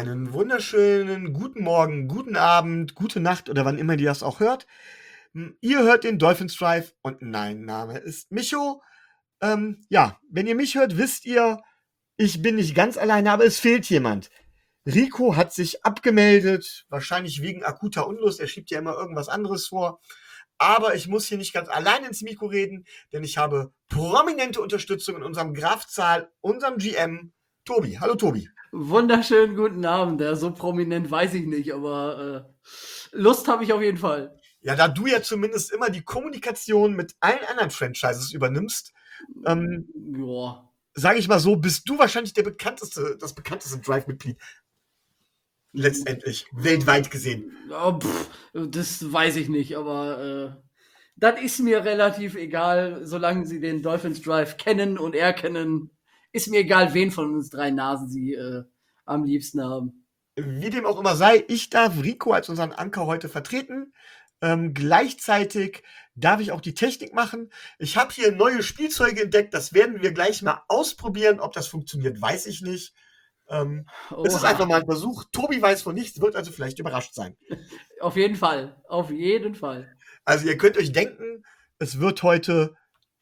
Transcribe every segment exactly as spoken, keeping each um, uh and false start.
Einen wunderschönen guten Morgen, guten Abend, gute Nacht oder wann immer ihr das auch hört. Hm, Ihr hört den Dolphins Drive und mein Name ist Micho. Ähm, ja, wenn ihr mich hört, wisst ihr, ich bin nicht ganz alleine, aber es fehlt jemand. Rico hat sich abgemeldet, wahrscheinlich wegen akuter Unlust. Er schiebt ja immer irgendwas anderes vor. Aber ich muss hier nicht ganz allein ins Mikro reden, denn ich habe prominente Unterstützung in unserem Grafzahl, unserem G M, Tobi. Hallo Tobi. Wunderschönen guten Abend. Ja, so prominent weiß ich nicht, aber äh, Lust habe ich auf jeden Fall. Ja, da du ja zumindest immer die Kommunikation mit allen anderen Franchises übernimmst, ähm, Ja. sage ich mal so, bist du wahrscheinlich der bekannteste, das bekannteste Drive-Mitglied. Letztendlich, weltweit gesehen. Ja, pff, das weiß ich nicht, aber äh, das ist mir relativ egal, solange sie den Dolphins Drive kennen und erkennen. Ist mir egal, wen von uns drei Nasen sie äh, am liebsten haben. Wie dem auch immer sei, ich darf Rico als unseren Anker heute vertreten. Ähm, gleichzeitig darf ich auch die Technik machen. Ich habe hier neue Spielzeuge entdeckt, das werden wir gleich mal ausprobieren. Ob das funktioniert, weiß ich nicht. Ähm, es ist Oha. einfach mal ein Versuch. Tobi weiß von nichts, wird also vielleicht überrascht sein. Auf jeden Fall. Auf jeden Fall. Also ihr könnt euch denken, es wird heute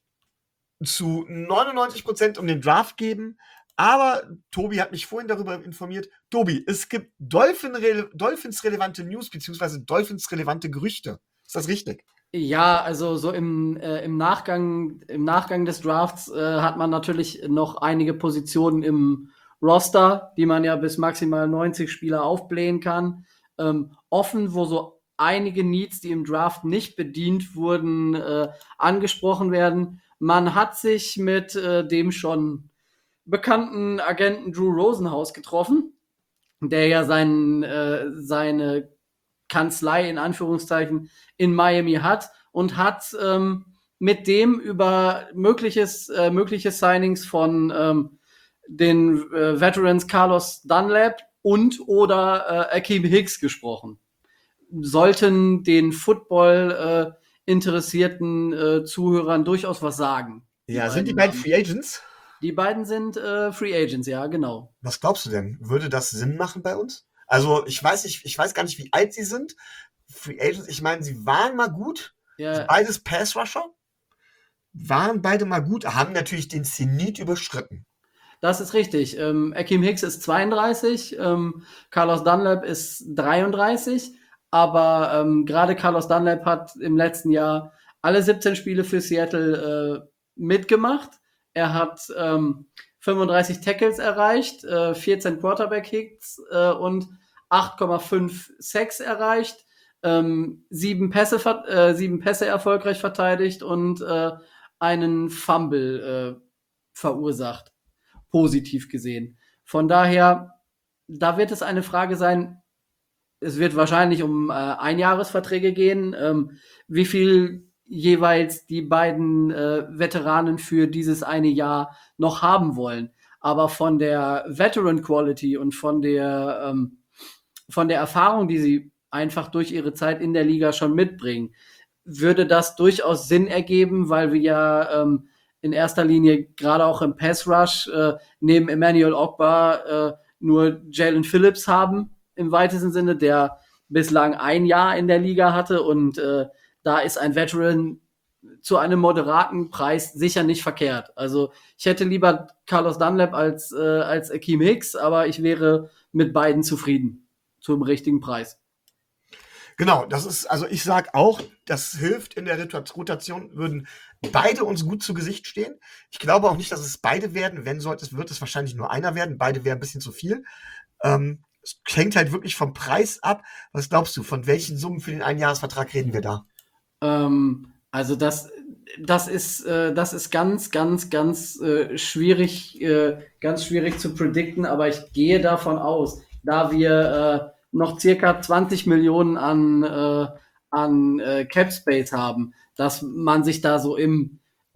zu neunundneunzig Prozent um den Draft geben. Aber Tobi hat mich vorhin darüber informiert. Tobi, es gibt Dolphin-rele Dolphins-relevante News beziehungsweise Dolphins-relevante Gerüchte. Ist das richtig? Ja, also so im, äh, im Nachgang, im Nachgang des Drafts äh, hat man natürlich noch einige Positionen im Roster, die man ja bis maximal neunzig Spieler aufblähen kann. Ähm, offen, wo so einige Needs, die im Draft nicht bedient wurden, äh, angesprochen werden. Man hat sich mit äh, dem schon bekannten Agenten Drew Rosenhaus getroffen, der ja sein, äh, seine Kanzlei in Anführungszeichen in Miami hat und hat ähm, mit dem über mögliches, äh, mögliche Signings von ähm, den äh, Veterans Carlos Dunlap und oder äh, Akeem Hicks gesprochen. Sollten den Football äh, interessierten äh, Zuhörern durchaus was sagen. Die Ja, sind die beiden beiden Namen. Free Agents? Die beiden sind äh, Free Agents, ja, genau. Was glaubst du denn? Würde das Sinn machen bei uns? Also, ich weiß nicht, ich weiß gar nicht, wie alt sie sind. Free Agents, ich meine, sie waren mal gut. Ja, Beides Pass-Rusher. Waren beide mal gut, haben natürlich den Zenit überschritten. das ist richtig. Ähm, Akeem Hicks ist zweiunddreißig, ähm, Carlos Dunlap ist dreiunddreißig, aber ähm, gerade Carlos Dunlap hat im letzten Jahr alle siebzehn Spiele für Seattle äh, mitgemacht. Er hat ähm, fünfunddreißig Tackles erreicht, äh, vierzehn Quarterback-Hits äh, und acht Komma fünf Sacks erreicht, ähm, sieben, Pässe, äh, sieben Pässe erfolgreich verteidigt und äh, einen Fumble äh, verursacht, positiv gesehen. Von daher, da wird es eine Frage sein, es wird wahrscheinlich um äh, Einjahresverträge gehen, ähm, wie viel jeweils die beiden äh, Veteranen für dieses eine Jahr noch haben wollen. Aber von der Veteran Quality und von der, ähm, von der Erfahrung, die sie einfach durch ihre Zeit in der Liga schon mitbringen, würde das durchaus Sinn ergeben, weil wir ja ähm, in erster Linie gerade auch im Pass Rush äh, neben Emmanuel Ogba äh, nur Jalen Phillips haben im weitesten Sinne, der bislang ein Jahr in der Liga hatte und äh, da ist ein Veteran zu einem moderaten Preis sicher nicht verkehrt. Also ich hätte lieber Carlos Dunlap als, äh, als Akeem Hicks, aber ich wäre mit beiden zufrieden zum richtigen Preis. Genau, das ist, also ich sag auch, das hilft in der Rotation, würden beide uns gut zu Gesicht stehen. Ich glaube auch nicht, dass es beide werden. Wenn sollte es, wird es wahrscheinlich nur einer werden. Beide wären ein bisschen zu viel. Ähm, es hängt halt wirklich vom Preis ab. Was glaubst du, von welchen Summen für den Einjahresvertrag reden wir da? Ähm, also das, das ist, äh, das ist ganz, ganz, ganz äh, schwierig, äh, ganz schwierig zu predikten, aber ich gehe davon aus, da wir äh, noch circa zwanzig Millionen an, äh, an äh, Cap Space haben, dass man sich da so im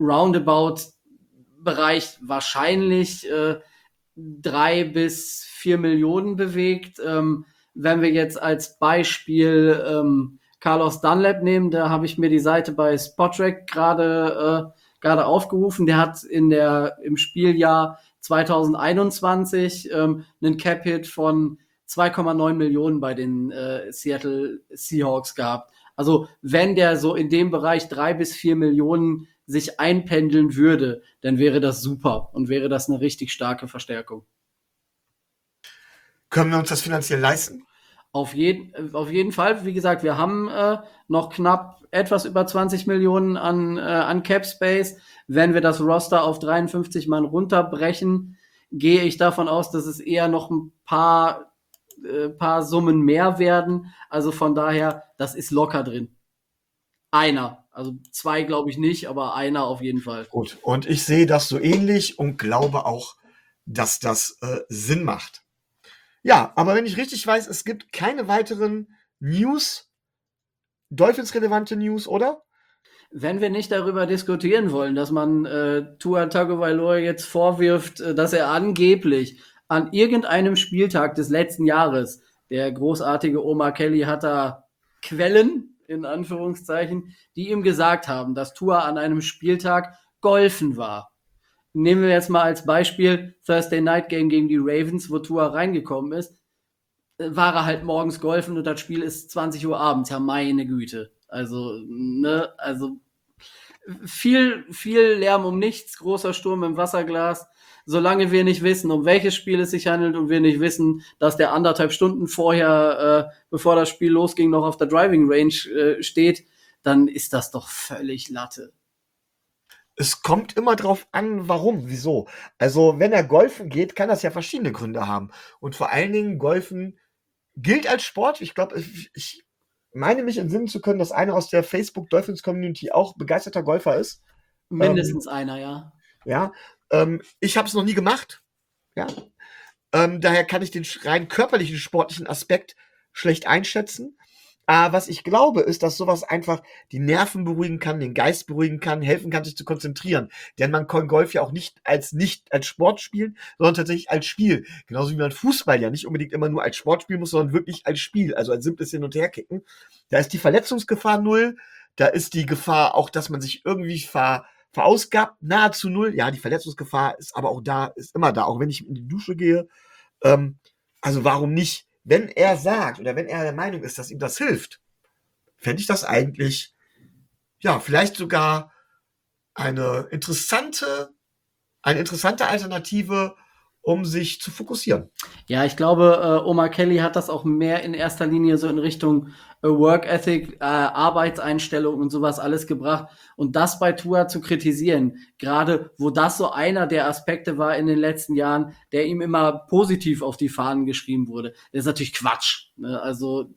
Roundabout-Bereich wahrscheinlich äh, drei bis vier Millionen bewegt. Ähm, wenn wir jetzt als Beispiel ähm, Carlos Dunlap nehmen, da habe ich mir die Seite bei Spotrac gerade äh, gerade aufgerufen. Der hat in der im Spieljahr zwanzig einundzwanzig ähm, einen Cap-Hit von zwei Komma neun Millionen bei den äh, Seattle Seahawks gehabt. Also wenn der so in dem Bereich drei bis vier Millionen sich einpendeln würde, dann wäre das super und wäre das eine richtig starke Verstärkung. Können wir uns das finanziell leisten? Auf jeden, auf jeden Fall. Wie gesagt, wir haben äh, noch knapp etwas über zwanzig Millionen an, äh, an Cap Space. Wenn wir das Roster auf dreiundfünfzig Mann runterbrechen, gehe ich davon aus, dass es eher noch ein paar, äh, paar Summen mehr werden. Also von daher, das ist locker drin. Einer. Also zwei glaube ich nicht, aber einer auf jeden Fall. Gut, und ich sehe das so ähnlich und glaube auch, dass das äh, Sinn macht. Ja, aber wenn ich richtig weiß, es gibt keine weiteren News, Dolphins-relevante News, oder? Wenn wir nicht darüber diskutieren wollen, dass man äh, Tua Tagovailoa jetzt vorwirft, äh, dass er angeblich an irgendeinem Spieltag des letzten Jahres, der großartige Omar Kelly hat da Quellen, in Anführungszeichen, die ihm gesagt haben, dass Tua an einem Spieltag golfen war. Nehmen wir jetzt mal als Beispiel Thursday Night Game gegen die Ravens, wo Tua reingekommen ist, war er halt morgens golfen und das Spiel ist zwanzig Uhr abends. Ja, meine Güte. Also, ne, also viel, viel Lärm um nichts, großer Sturm im Wasserglas. Solange wir nicht wissen, um welches Spiel es sich handelt und wir nicht wissen, dass der anderthalb Stunden vorher, äh, bevor das Spiel losging, noch auf der Driving Range äh, steht, dann ist das doch völlig Latte. Es kommt immer drauf an, warum, wieso. Also, wenn er golfen geht, kann das ja verschiedene Gründe haben. Und vor allen Dingen, Golfen gilt als Sport. Ich glaube, ich, ich meine mich entsinnen zu können, dass einer aus der Facebook-Dolphins-Community auch begeisterter Golfer ist. Mindestens ähm, einer, ja. Ja, ähm, ich habe es noch nie gemacht. Ja, ähm, daher kann ich den rein körperlichen, sportlichen Aspekt schlecht einschätzen. Aber was ich glaube, ist, dass sowas einfach die Nerven beruhigen kann, den Geist beruhigen kann, helfen kann, sich zu konzentrieren. Denn man kann Golf ja auch nicht als nicht als Sport spielen, sondern tatsächlich als Spiel. Genauso wie man Fußball ja nicht unbedingt immer nur als Sport spielen muss, sondern wirklich als Spiel, also als simples Hin- und Herkicken. Da ist die Verletzungsgefahr null, da ist die Gefahr auch, dass man sich irgendwie ver, verausgabt, nahezu null. Ja, die Verletzungsgefahr ist aber auch da, ist immer da, auch wenn ich in die Dusche gehe. Ähm, also warum nicht? Wenn er sagt oder wenn er der Meinung ist, dass ihm das hilft, fände ich das eigentlich, ja, vielleicht sogar eine interessante, eine interessante Alternative, um sich zu fokussieren. Ja, ich glaube, äh, Omar Kelly hat das auch mehr in erster Linie so in Richtung äh, Work Ethic, äh, Arbeitseinstellung und sowas alles gebracht. Und das bei Tua zu kritisieren, gerade wo das so einer der Aspekte war in den letzten Jahren, der ihm immer positiv auf die Fahnen geschrieben wurde, das ist natürlich Quatsch. Ne? Also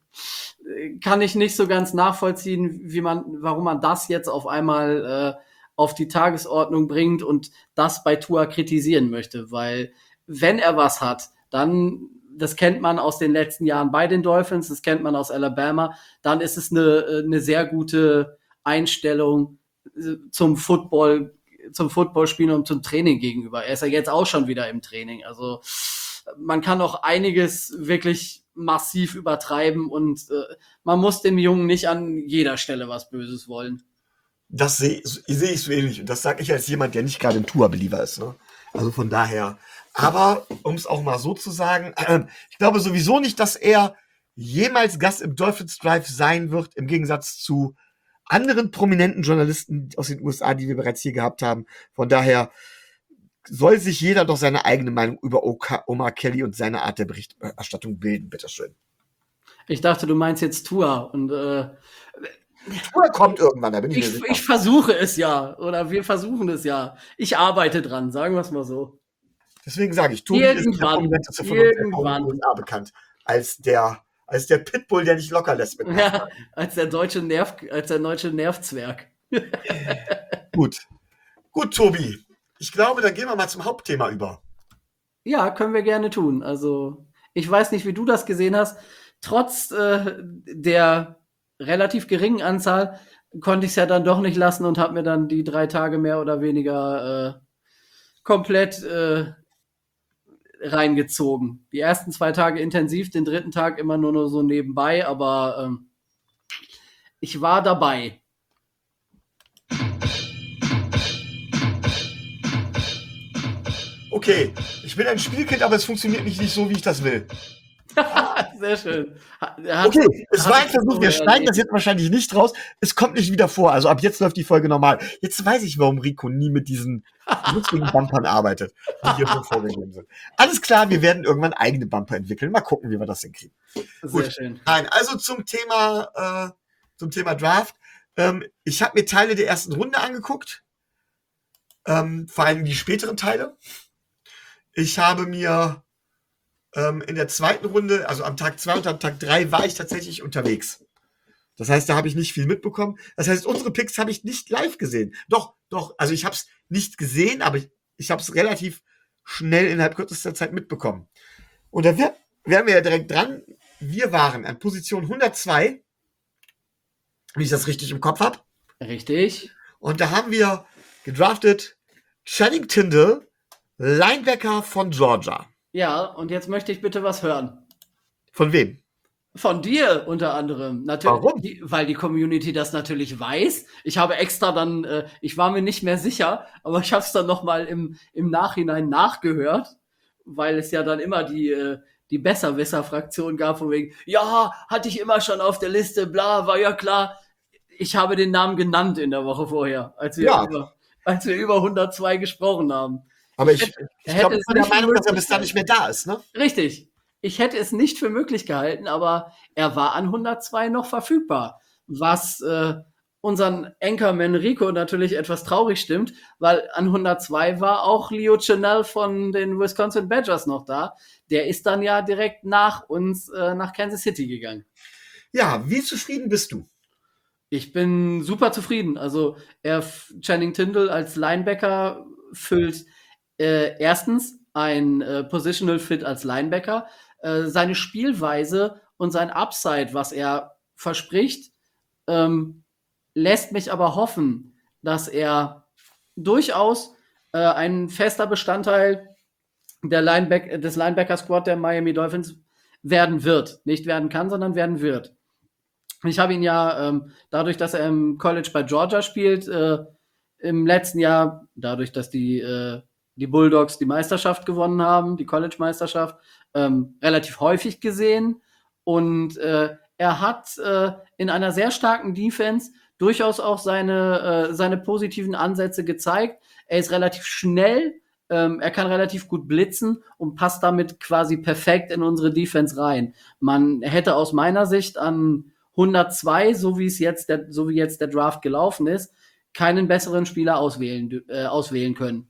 äh, kann ich nicht so ganz nachvollziehen, wie man, warum man das jetzt auf einmal äh, auf die Tagesordnung bringt und das bei Tua kritisieren möchte, weil wenn er was hat, dann, das kennt man aus den letzten Jahren bei den Dolphins, das kennt man aus Alabama, dann ist es eine, eine sehr gute Einstellung zum Football, zum Footballspielen und zum Training gegenüber. Er ist ja jetzt auch schon wieder im Training, also man kann auch einiges wirklich massiv übertreiben und äh, man muss dem Jungen nicht an jeder Stelle was Böses wollen. Das sehe seh ich so ähnlich. Und das sage ich als jemand, der nicht gerade ein Tua-Believer ist. Ne? Also von daher. Aber, um es auch mal so zu sagen, äh, ich glaube sowieso nicht, dass er jemals Gast im Dolphins Drive sein wird, im Gegensatz zu anderen prominenten Journalisten aus den U S A, die wir bereits hier gehabt haben. Von daher soll sich jeder doch seine eigene Meinung über Omar Kelly und seine Art der Berichterstattung bilden. Bitteschön. Ich dachte, du meinst jetzt Tua und äh, Tua kommt irgendwann, da bin ich, ich mir sicher. Ich versuche es ja, oder wir versuchen es ja. Ich arbeite dran, sagen wir es mal so. Deswegen sage ich, Tobi ist der prominenteste von uns in den U S A bekannt. Als der, als der Pitbull, der nicht locker lässt. Mit ja, als der deutsche Nerv, als der deutsche Nervzwerg. Gut. Gut, Tobi. Ich glaube, dann gehen wir mal zum Hauptthema über. Ja, können wir gerne tun. Also, ich weiß nicht, wie du das gesehen hast. Trotz äh, der relativ geringen Anzahl konnte ich es ja dann doch nicht lassen und habe mir dann die drei Tage mehr oder weniger äh, komplett äh, reingezogen. Die ersten zwei Tage intensiv, den dritten Tag immer nur, nur so nebenbei, aber ähm, ich war dabei. Okay, ich bin ein Spielkind, aber es funktioniert nicht, nicht so, wie ich das will. Sehr schön. Ha- er hat- Okay, es hat war ein es Versuch, wir vorher schneiden das erlebt. jetzt wahrscheinlich nicht raus. Es kommt nicht wieder vor. Also ab jetzt läuft die Folge normal. Jetzt weiß ich, warum Rico nie mit diesen lustigen Bumpern arbeitet, die hier so vorgegeben sind. Alles klar, wir werden irgendwann eigene Bumper entwickeln. Mal gucken, wie wir das hinkriegen. Sehr Gut. schön. Nein, also zum Thema, äh, zum Thema Draft. Ähm, ich habe mir Teile der ersten Runde angeguckt. Ähm, vor allem die späteren Teile. Ich habe mir ähm, in der zweiten Runde, also am Tag zwei und am Tag drei, war ich tatsächlich unterwegs. Das heißt, da habe ich nicht viel mitbekommen. Das heißt, unsere Picks habe ich nicht live gesehen. Doch, doch, also ich habe es nicht gesehen, aber ich, ich habe es relativ schnell innerhalb kürzester Zeit mitbekommen. Und da wär, wären wir ja direkt dran. Wir waren an Position hundertzwei, wenn ich das richtig im Kopf habe. Richtig. Und da haben wir gedraftet Channing Tindall, Linebacker von Georgia. Ja, und jetzt möchte ich bitte was hören. Von wem? Von dir unter anderem. Natürlich, Warum? Die, weil die Community das natürlich weiß. Ich habe extra dann, äh, ich war mir nicht mehr sicher, aber ich habe es dann nochmal im, im Nachhinein nachgehört, weil es ja dann immer die, äh, die Besserwisser-Fraktion gab, von wegen, ja, hatte ich immer schon auf der Liste, bla, war ja klar. Ich habe den Namen genannt in der Woche vorher, als wir, Ja. über, als wir über hundertzwei gesprochen haben. Aber ich, hätte- ich hätte glaube, ich es bin der nicht für Meinung, dass er möglich bis dahin nicht mehr da ist, ne? Richtig. Ich hätte es nicht für möglich gehalten, aber er war an hundertzwei noch verfügbar, was äh, unseren Anchorman Rico natürlich etwas traurig stimmt, weil an hundertzwei war auch Leo Chenal von den Wisconsin Badgers noch da. Der ist dann ja direkt nach uns äh, nach Kansas City gegangen. Ja, wie zufrieden bist du? Ich bin super zufrieden. Also er Channing Tindall als Linebacker füllt äh, erstens ein äh, Positional Fit als Linebacker, äh, seine Spielweise und sein Upside, was er verspricht, ähm, lässt mich aber hoffen, dass er durchaus äh, ein fester Bestandteil der Lineback des Linebacker-Squad der Miami Dolphins werden wird. Nicht werden kann, sondern werden wird. Ich habe ihn ja ähm, dadurch, dass er im College bei Georgia spielt, äh, im letzten Jahr, dadurch, dass die, äh, die Bulldogs die Meisterschaft gewonnen haben, die College-Meisterschaft, ähm, relativ häufig gesehen. Und äh, er hat äh, in einer sehr starken Defense durchaus auch seine, äh, seine positiven Ansätze gezeigt. Er ist relativ schnell, ähm, er kann relativ gut blitzen und passt damit quasi perfekt in unsere Defense rein. Man hätte aus meiner Sicht an hundertzwei, so wie es jetzt der, so wie jetzt der Draft gelaufen ist, keinen besseren Spieler auswählen, äh, auswählen können.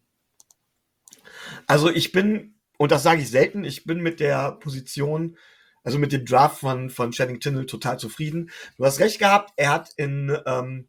Also ich bin, und das sage ich selten, ich bin mit der Position, also mit dem Draft von, von Channing Tindall total zufrieden. Du hast recht gehabt, er hat in, ähm,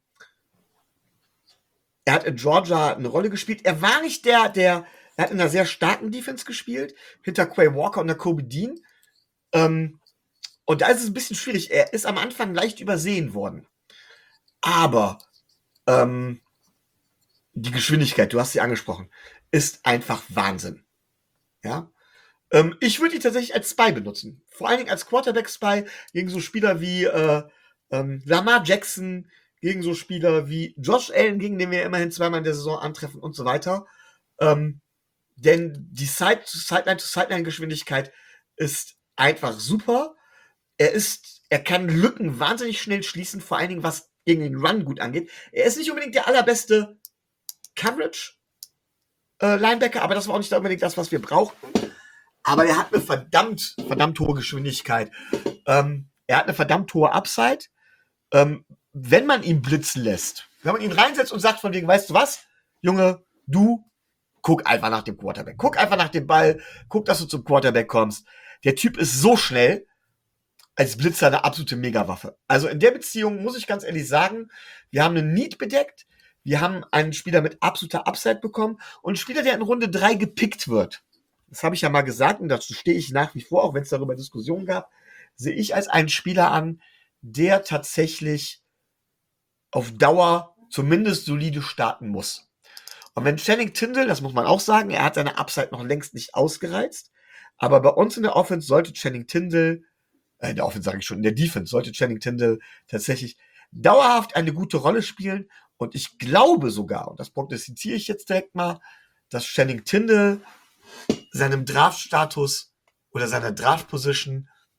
er hat in Georgia eine Rolle gespielt. Er war nicht der, der, er hat in einer sehr starken Defense gespielt, hinter Quay Walker und der Kobe Dean. Ähm, und da ist es ein bisschen schwierig. Er ist am Anfang leicht übersehen worden. Aber ähm, die Geschwindigkeit, du hast sie angesprochen, ist einfach Wahnsinn. Ja. Ähm, ich würde ihn tatsächlich als Spy benutzen. Vor allen Dingen als Quarterback-Spy gegen so Spieler wie äh, ähm, Lamar Jackson, gegen so Spieler wie Josh Allen, gegen den wir immerhin zweimal in der Saison antreffen und so weiter. Ähm, denn die Sideline-to-Sideline-Geschwindigkeit ist einfach super. Er ist, er kann Lücken wahnsinnig schnell schließen, vor allen Dingen was gegen den Run gut angeht. Er ist nicht unbedingt der allerbeste Coverage äh, Linebacker, aber das war auch nicht unbedingt das, was wir brauchten. Aber er hat eine verdammt, verdammt hohe Geschwindigkeit. Ähm, er hat eine verdammt hohe Upside. Ähm, wenn man ihn blitzen lässt, wenn man ihn reinsetzt und sagt von wegen, weißt du was, Junge, du, guck einfach nach dem Quarterback. Guck einfach nach dem Ball. Guck, dass du zum Quarterback kommst. Der Typ ist so schnell, als Blitzer eine absolute Megawaffe. Also in der Beziehung muss ich ganz ehrlich sagen, wir haben einen Need bedeckt, wir haben einen Spieler mit absoluter Upside bekommen und einen Spieler, der in Runde drei gepickt wird. Das habe ich ja mal gesagt und dazu stehe ich nach wie vor, auch wenn es darüber Diskussionen gab, sehe ich als einen Spieler an, der tatsächlich auf Dauer zumindest solide starten muss. Und wenn Channing Tindall, das muss man auch sagen, er hat seine Upside noch längst nicht ausgereizt, aber bei uns in der Offense sollte Channing Tindall in der Offense sage ich schon, in der Defense sollte Channing Tindall tatsächlich dauerhaft eine gute Rolle spielen. Und ich glaube sogar, und das prognostiziere ich jetzt direkt mal, dass Channing Tindall seinem Draftstatus oder seiner Draft-Position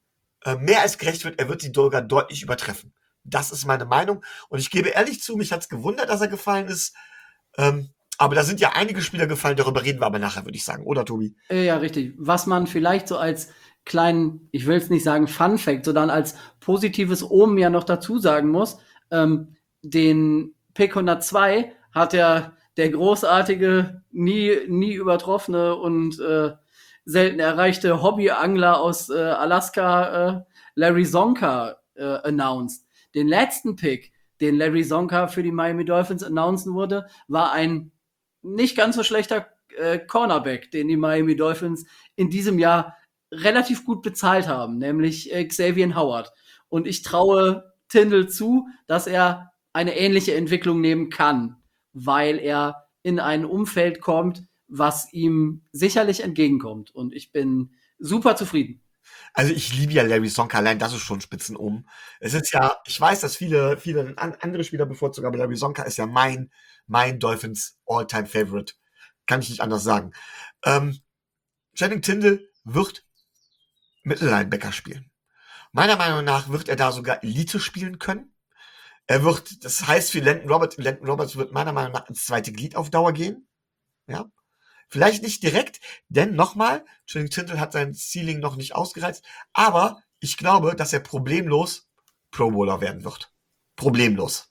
äh, mehr als gerecht wird. Er wird sie sogar deutlich übertreffen. Das ist meine Meinung. Und ich gebe ehrlich zu, mich hat's gewundert, dass er gefallen ist. Ähm, aber da sind ja einige Spieler gefallen, darüber reden wir aber nachher, würde ich sagen. Oder, Tobi? Äh, Ja, richtig. Was man vielleicht so als kleinen, ich will es nicht sagen Fun Fact, sondern als positives Omen ja noch dazu sagen muss, ähm, den Pick hundertzwei hat ja der großartige, nie, nie übertroffene und äh, selten erreichte Hobbyangler aus äh, Alaska, äh, Larry Zonka, äh, announced. Den letzten Pick, den Larry Zonka für die Miami Dolphins announcen wurde, war ein nicht ganz so schlechter äh, Cornerback, den die Miami Dolphins in diesem Jahr relativ gut bezahlt haben, nämlich äh, Xavier Howard. Und ich traue Tindall zu, dass er eine ähnliche Entwicklung nehmen kann, weil er in ein Umfeld kommt, was ihm sicherlich entgegenkommt. Und ich bin super zufrieden. Also ich liebe ja Larry Sonka, allein das ist schon Spitzenoben. Es ist ja, ich weiß, dass viele, viele an, andere Spieler bevorzugen, aber Larry Sonka ist ja mein, mein Dolphins All-Time Favorite. Kann ich nicht anders sagen. Ähm, Channing Tindall wird Mittellinebacker spielen. Meiner Meinung nach wird er da sogar Elite spielen können. Er wird, das heißt für Landon Roberts, Landon Roberts wird meiner Meinung nach ins zweite Glied auf Dauer gehen. Ja. Vielleicht nicht direkt, denn nochmal, Channing Tindall hat sein Ceiling noch nicht ausgereizt, aber ich glaube, dass er problemlos Pro Bowler werden wird. Problemlos.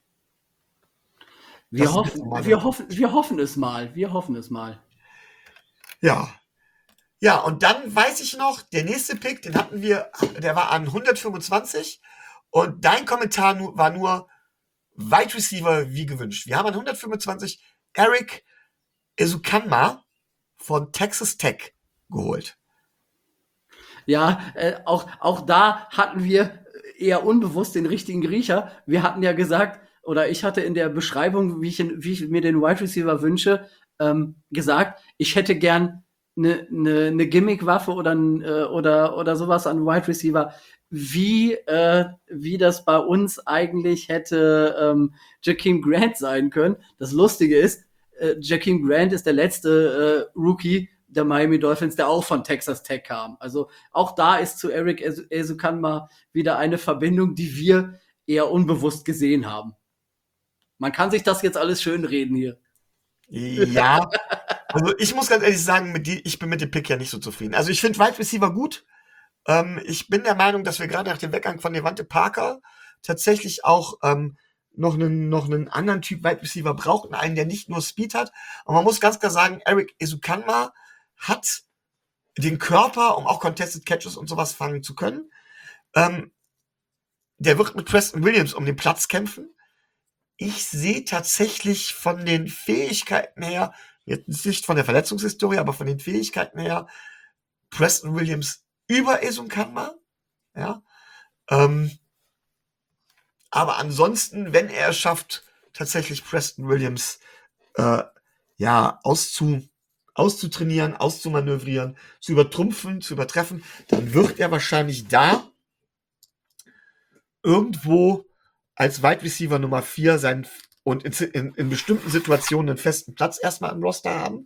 Wir Das ist hoffen, meine- wir hoffen, wir hoffen es mal. Wir hoffen es mal. Ja. Ja, und dann weiß ich noch, der nächste Pick, den hatten wir, der war an hundertfünfundzwanzig und dein Kommentar nu- war nur Wide Receiver wie gewünscht. Wir haben an hundertfünfundzwanzig Eric Ezukanma von Texas Tech geholt. Ja, äh, auch, auch da hatten wir eher unbewusst den richtigen Riecher. Wir hatten ja gesagt, oder ich hatte in der Beschreibung, wie ich, wie ich mir den Wide Receiver wünsche, ähm, gesagt, ich hätte gern eine ne, ne Gimmick-Waffe oder, äh, oder, oder sowas an Wide Receiver, wie, äh, wie das bei uns eigentlich hätte ähm, Jakeem Grant sein können. Das Lustige ist, äh, Jakeem Grant ist der letzte äh, Rookie der Miami Dolphins, der auch von Texas Tech kam. Also auch da ist zu Eric Ezukanma wieder eine Verbindung, die wir eher unbewusst gesehen haben. Man kann sich das jetzt alles schön reden hier. Ja, also ich muss ganz ehrlich sagen, mit die, ich bin mit dem Pick ja nicht so zufrieden. Also ich finde Wide Receiver gut. Ähm, ich bin der Meinung, dass wir gerade nach dem Weggang von Devante Parker tatsächlich auch ähm, noch einen noch einen anderen Typ Wide Receiver brauchten, einen, der nicht nur Speed hat. Und man muss ganz klar sagen, Eric Ezukanma hat den Körper, um auch Contested Catches und sowas fangen zu können. Ähm, der wird mit Preston Williams um den Platz kämpfen. Ich sehe tatsächlich von den Fähigkeiten her, jetzt nicht von der Verletzungshistorie, aber von den Fähigkeiten her, Preston Williams über Ezukanma. Ja. Ähm, aber ansonsten, wenn er es schafft, tatsächlich Preston Williams äh, ja, auszu, auszutrainieren, auszumanövrieren, zu übertrumpfen, zu übertreffen, dann wird er wahrscheinlich da irgendwo als Wide Receiver Nummer vier sein und in, in, in bestimmten Situationen einen festen Platz erstmal im Roster haben.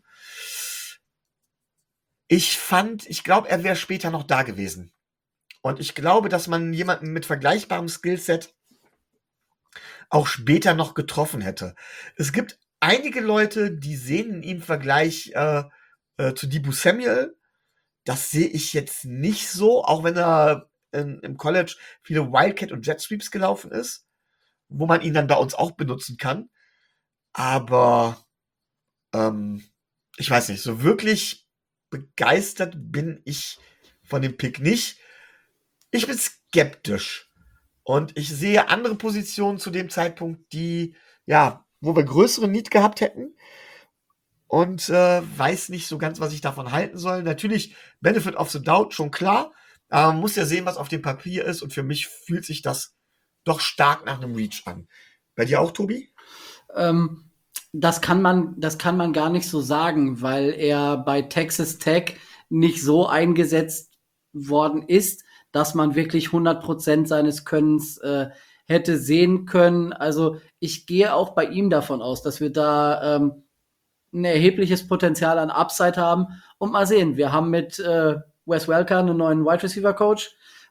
Ich fand, ich glaube, er wäre später noch da gewesen. Und ich glaube, dass man jemanden mit vergleichbarem Skillset auch später noch getroffen hätte. Es gibt einige Leute, die sehen in ihm Vergleich äh, äh, zu Deebo Samuel. Das sehe ich jetzt nicht so, auch wenn er in, im College viele Wildcat und Jet Sweeps gelaufen ist, wo man ihn dann bei uns auch benutzen kann. Aber ähm, ich weiß nicht, so wirklich begeistert bin ich von dem Pick nicht. Ich bin skeptisch. Und ich sehe andere Positionen zu dem Zeitpunkt, die, ja, wo wir größere Need gehabt hätten. Und äh, weiß nicht so ganz, was ich davon halten soll. Natürlich, Benefit of the Doubt, schon klar. Aber man muss ja sehen, was auf dem Papier ist. Und für mich fühlt sich das doch stark nach einem Reach an. Bei dir auch, Tobi? Ähm, das kann man, das kann man gar nicht so sagen, weil er bei Texas Tech nicht so eingesetzt worden ist, dass man wirklich hundert Prozent seines Könnens äh, hätte sehen können. Also ich gehe auch bei ihm davon aus, dass wir da ähm, ein erhebliches Potenzial an Upside haben. Und mal sehen, wir haben mit äh, Wes Welker einen neuen Wide Receiver Coach.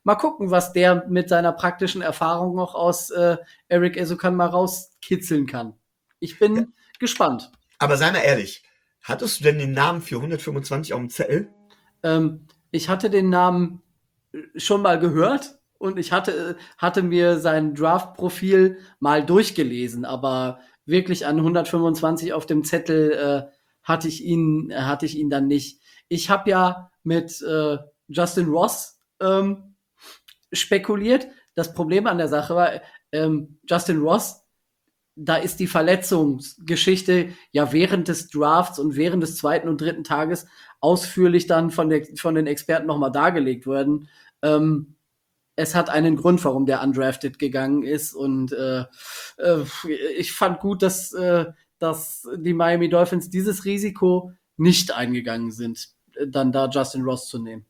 mal gucken, was der mit seiner praktischen Erfahrung noch aus äh, Eric Ezukan mal rauskitzeln kann. Ich bin Ja. gespannt. Aber sei mal ehrlich, hattest du denn den Namen für hundertfünfundzwanzig auf dem Zettel? Ähm, ich hatte den Namen schon mal gehört und ich hatte, hatte mir sein Draft-Profil mal durchgelesen, aber wirklich an hundertfünfundzwanzig auf dem Zettel äh, hatte ich ihn, äh, hatte ich ihn dann nicht. Ich habe ja mit äh, Justin Ross ähm, spekuliert. Das Problem an der Sache war, ähm, Justin Ross, da ist die Verletzungsgeschichte ja während des Drafts und während des zweiten und dritten Tages ausführlich dann von, der, von den Experten nochmal dargelegt worden. Ähm, es hat einen Grund, warum der undrafted gegangen ist. Und äh, äh, ich fand gut, dass, äh, dass die Miami Dolphins dieses Risiko nicht eingegangen sind, dann da Justin Ross zu nehmen.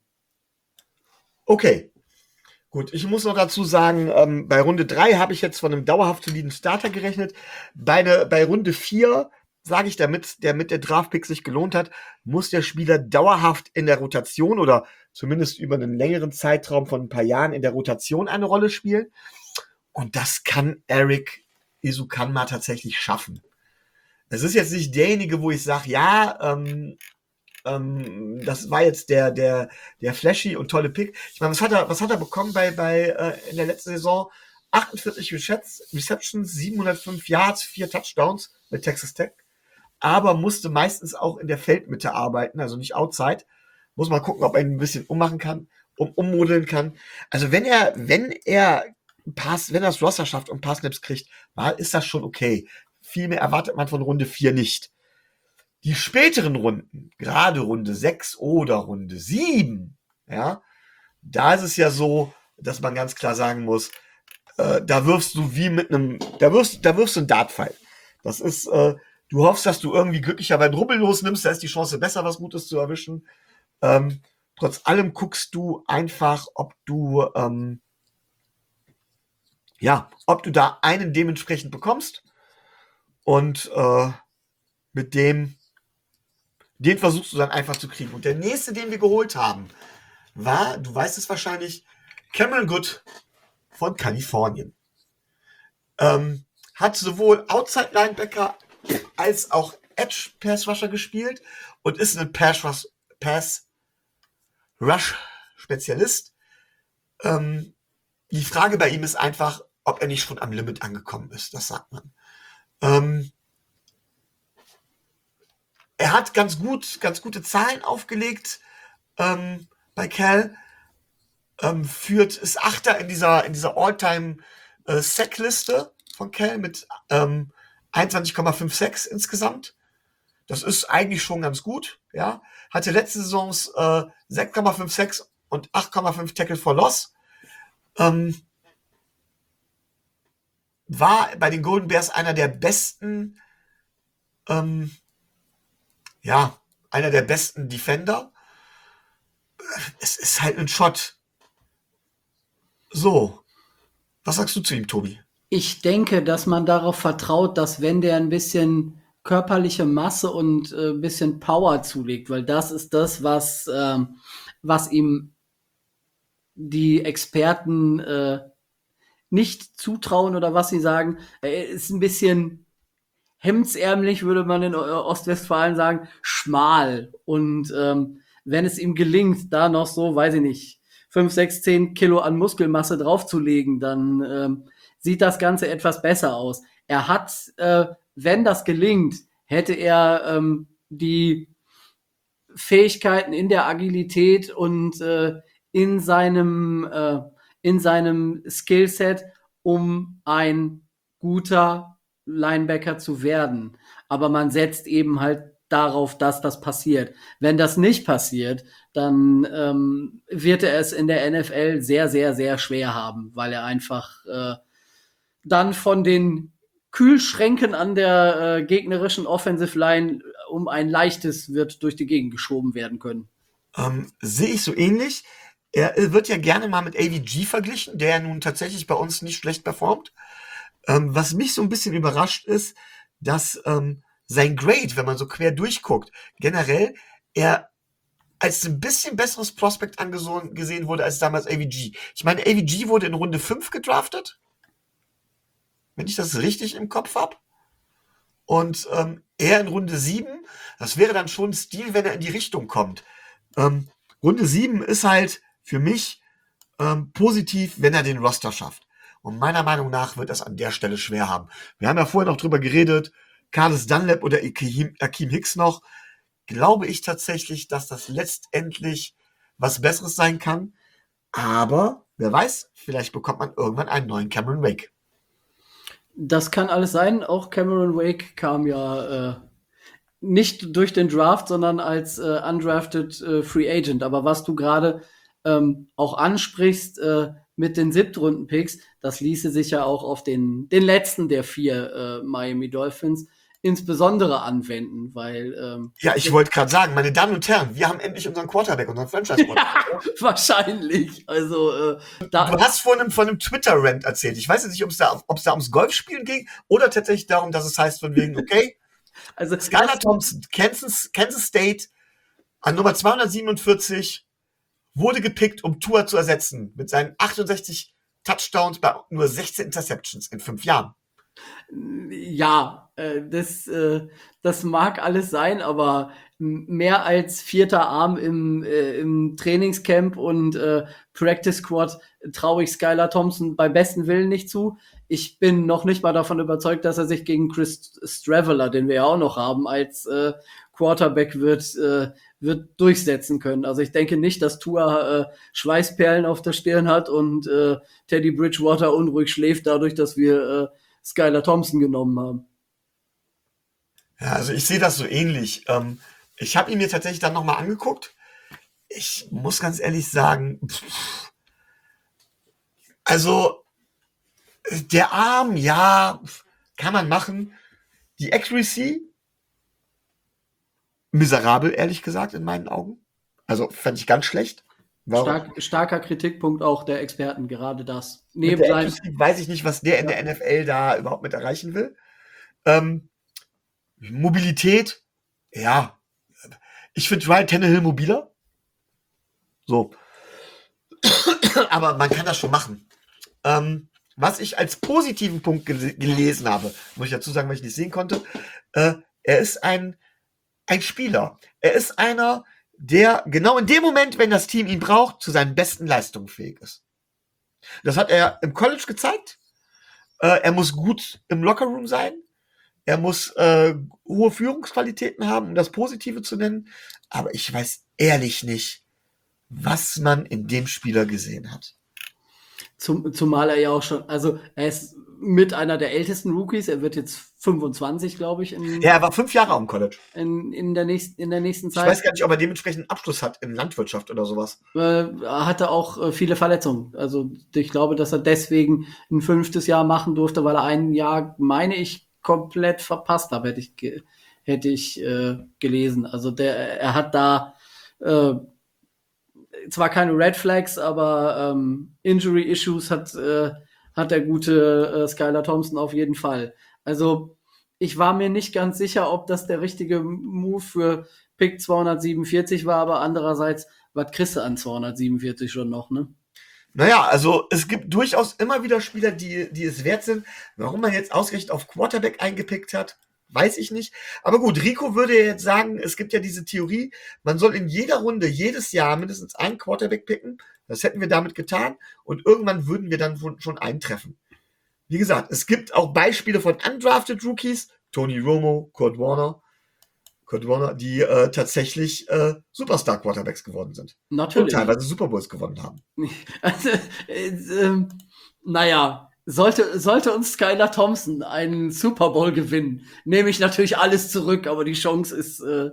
Okay. Gut, ich muss noch dazu sagen, ähm, bei Runde drei habe ich jetzt von einem dauerhaft soliden Starter gerechnet. Bei, ne, bei Runde vier sage ich, damit der mit der Draftpick sich gelohnt hat, muss der Spieler dauerhaft in der Rotation oder zumindest über einen längeren Zeitraum von ein paar Jahren in der Rotation eine Rolle spielen. Und das kann Eric Ezukanma tatsächlich schaffen. Es ist jetzt nicht derjenige, wo ich sage, ja, ähm, ähm, das war jetzt der, der, der flashy und tolle Pick. Ich meine, was hat er, was hat er bekommen bei, bei, äh, in der letzten Saison? achtundvierzig Receptions, siebenhundertfünf Yards, vier Touchdowns mit Texas Tech. Aber musste meistens auch in der Feldmitte arbeiten, also nicht outside. Muss mal gucken, ob er ihn ein bisschen ummachen kann, um, ummodeln kann. Also wenn er, wenn er Pass, wenn er das Roster schafft und Pass-Snaps kriegt, ist das schon okay. Viel mehr erwartet man von Runde vier nicht. Die späteren Runden, gerade Runde sechs oder Runde sieben, ja, da ist es ja so, dass man ganz klar sagen muss, äh, da wirfst du wie mit einem, da wirfst, da wirfst du einen Dartpfeil. Das ist, äh, du hoffst, dass du irgendwie glücklicherweise einen Rubbel losnimmst, da ist die Chance besser, was Gutes zu erwischen. Ähm, trotz allem guckst du einfach, ob du, ähm, ja, ob du da einen dementsprechend bekommst und äh, mit dem Den versuchst du dann einfach zu kriegen. Und der nächste, den wir geholt haben, war, du weißt es wahrscheinlich, Cameron Good von Kalifornien. Ähm, hat sowohl Outside Linebacker als auch Edge Pass Rusher gespielt und ist ein Pass Rush, Pass Rush Spezialist. Ähm, die Frage bei ihm ist einfach, ob er nicht schon am Limit angekommen ist. Das sagt man. Ähm, Er hat ganz gut, ganz gute Zahlen aufgelegt ähm, bei Cal. Ähm, führt, ist Achter in dieser, in dieser All-Time-Sack-Liste von Cal mit ähm, einundzwanzig Komma sechsundfünfzig insgesamt. Das ist eigentlich schon ganz gut. Ja, hatte letzte Saisons äh, sechs Komma sechsundfünfzig und acht Komma fünf Tackle for Loss. Ähm, war bei den Golden Bears einer der besten ähm, ja, einer der besten Defender. Es ist halt ein Shot. So. Was sagst du zu ihm, Tobi? Ich denke, dass man darauf vertraut, dass wenn der ein bisschen körperliche Masse und äh, ein bisschen Power zulegt, weil das ist das, was, ähm, was ihm die Experten äh, nicht zutrauen oder was sie sagen. Er ist ein bisschen hemdsärmlich, würde man in Ostwestfalen sagen, schmal. Und ähm, wenn es ihm gelingt, da noch so, weiß ich nicht, fünf, sechs, zehn Kilo an Muskelmasse draufzulegen, dann ähm, sieht das Ganze etwas besser aus. Er hat, äh, wenn das gelingt, hätte er ähm, die Fähigkeiten in der Agilität und äh, in seinem, äh, in seinem Skillset, um ein guter Linebacker zu werden. Aber man setzt eben halt darauf, dass das passiert. Wenn das nicht passiert, dann ähm, wird er es in der N F L sehr, sehr, sehr schwer haben, weil er einfach äh, dann von den Kühlschränken an der äh, gegnerischen Offensive Line um ein leichtes wird durch die Gegend geschoben werden können. Ähm, sehe ich so ähnlich. Er wird ja gerne mal mit A V G verglichen, der ja nun tatsächlich bei uns nicht schlecht performt. Ähm, was mich so ein bisschen überrascht ist, dass ähm, sein Grade, wenn man so quer durchguckt, generell, er als ein bisschen besseres Prospect angesehen wurde als damals A V G. Ich meine, A V G wurde in Runde fünf gedraftet, wenn ich das richtig im Kopf habe. Und ähm, er in Runde sieben, das wäre dann schon ein Stil, wenn er in die Richtung kommt. Ähm, Runde sieben ist halt für mich ähm, positiv, wenn er den Roster schafft. Und meiner Meinung nach wird das an der Stelle schwer haben. Wir haben ja vorher noch drüber geredet, Carlos Dunlap oder Akeem, Akeem Hicks noch. Glaube ich tatsächlich, dass das letztendlich was Besseres sein kann. Aber wer weiß, vielleicht bekommt man irgendwann einen neuen Cameron Wake. Das kann alles sein. Auch Cameron Wake kam ja äh, nicht durch den Draft, sondern als äh, undrafted äh, Free Agent. Aber was du gerade ähm, auch ansprichst äh, mit den Siebtrunden-Picks, das ließe sich ja auch auf den, den letzten der vier äh, Miami Dolphins insbesondere anwenden, weil ähm, Ja, ich wollte gerade sagen, meine Damen und Herren, wir haben endlich unseren Quarterback, unseren Franchise-Quarterback. wahrscheinlich. Also äh, da, Du hast von einem, von einem Twitter-Rant erzählt. Ich weiß jetzt nicht, ob es da, ob es da ums Golfspielen ging oder tatsächlich darum, dass es heißt von wegen, okay, also Skylar Thompson, Kansas, Kansas State, an Nummer zweihundertsiebenundvierzig, wurde gepickt, um Tua zu ersetzen, mit seinen achtundsechzig Touchdowns bei nur sechzehn Interceptions in fünf Jahren. Ja, äh, das, äh, das mag alles sein, aber m- mehr als vierter Arm im, äh, im Trainingscamp und äh, Practice Squad traue ich Skylar Thompson bei besten Willen nicht zu. Ich bin noch nicht mal davon überzeugt, dass er sich gegen Chris Straveller, den wir ja auch noch haben, als äh, Quarterback wird, äh, wird durchsetzen können. Also ich denke nicht, dass Tua äh, Schweißperlen auf der Stirn hat und äh, Teddy Bridgewater unruhig schläft dadurch, dass wir äh, Skylar Thompson genommen haben. Ja, also ich sehe das so ähnlich. Ähm, ich habe ihn mir tatsächlich dann nochmal angeguckt. Ich muss ganz ehrlich sagen, pff, also der Arm, ja, kann man machen. Die Accuracy, miserabel, ehrlich gesagt, in meinen Augen. Also fand ich ganz schlecht. Warum? Stark, starker Kritikpunkt auch der Experten, gerade das. Mit Neben der seinem, Accuracy weiß ich nicht, was der in der N F L da überhaupt mit erreichen will. Ähm, Mobilität, ja. Ich finde Ryan Tannehill mobiler. So. Aber man kann das schon machen. Ähm, was ich als positiven Punkt gel gelesen habe, muss ich dazu sagen, weil ich nicht sehen konnte, äh, er ist ein, ein Spieler. Er ist einer, der genau in dem Moment, wenn das Team ihn braucht, zu seinen besten Leistungen fähig ist. Das hat er im College gezeigt. Äh, er muss gut im Lockerroom sein. Er muss äh, hohe Führungsqualitäten haben, um das Positive zu nennen. Aber ich weiß ehrlich nicht, was man in dem Spieler gesehen hat. zum, zumal er ja auch schon, also er ist mit einer der ältesten Rookies, er wird jetzt fünfundzwanzig, glaube ich, in, Ja, er war fünf Jahre am College. in, in, der nächsten, in der nächsten Ich Zeit. weiß gar nicht, ob er dementsprechend einen Abschluss hat in Landwirtschaft oder sowas. Äh, er hatte auch äh, viele Verletzungen. Also ich glaube, dass er deswegen ein fünftes Jahr machen durfte, weil er ein Jahr, meine ich, komplett verpasst habe, hätte ich, ge hätte ich äh, gelesen. Also der, er hat da äh, zwar keine Red Flags, aber ähm, Injury Issues hat, äh, hat der gute äh, Skylar Thompson auf jeden Fall. Also ich war mir nicht ganz sicher, ob das der richtige Move für Pick zweihundertsiebenundvierzig war, aber andererseits, was kriegst du an zweihundertsiebenundvierzig schon noch, ne? Naja, also es gibt durchaus immer wieder Spieler, die, die es wert sind. Warum man jetzt ausgerechnet auf Quarterback eingepickt hat, weiß ich nicht. Aber gut, Rico würde jetzt sagen, es gibt ja diese Theorie, man soll in jeder Runde jedes Jahr mindestens einen Quarterback picken. Das hätten wir damit getan und irgendwann würden wir dann schon eintreffen. Wie gesagt, es gibt auch Beispiele von undrafted Rookies, Tony Romo, Kurt Warner, Kurt Warner, die äh, tatsächlich äh, Superstar-Quarterbacks geworden sind. Natürlich. Und teilweise Super Bowls gewonnen haben. Also, äh, ähm, naja, sollte, sollte uns Skylar Thompson einen Super Bowl gewinnen, nehme ich natürlich alles zurück, aber die Chance ist, äh,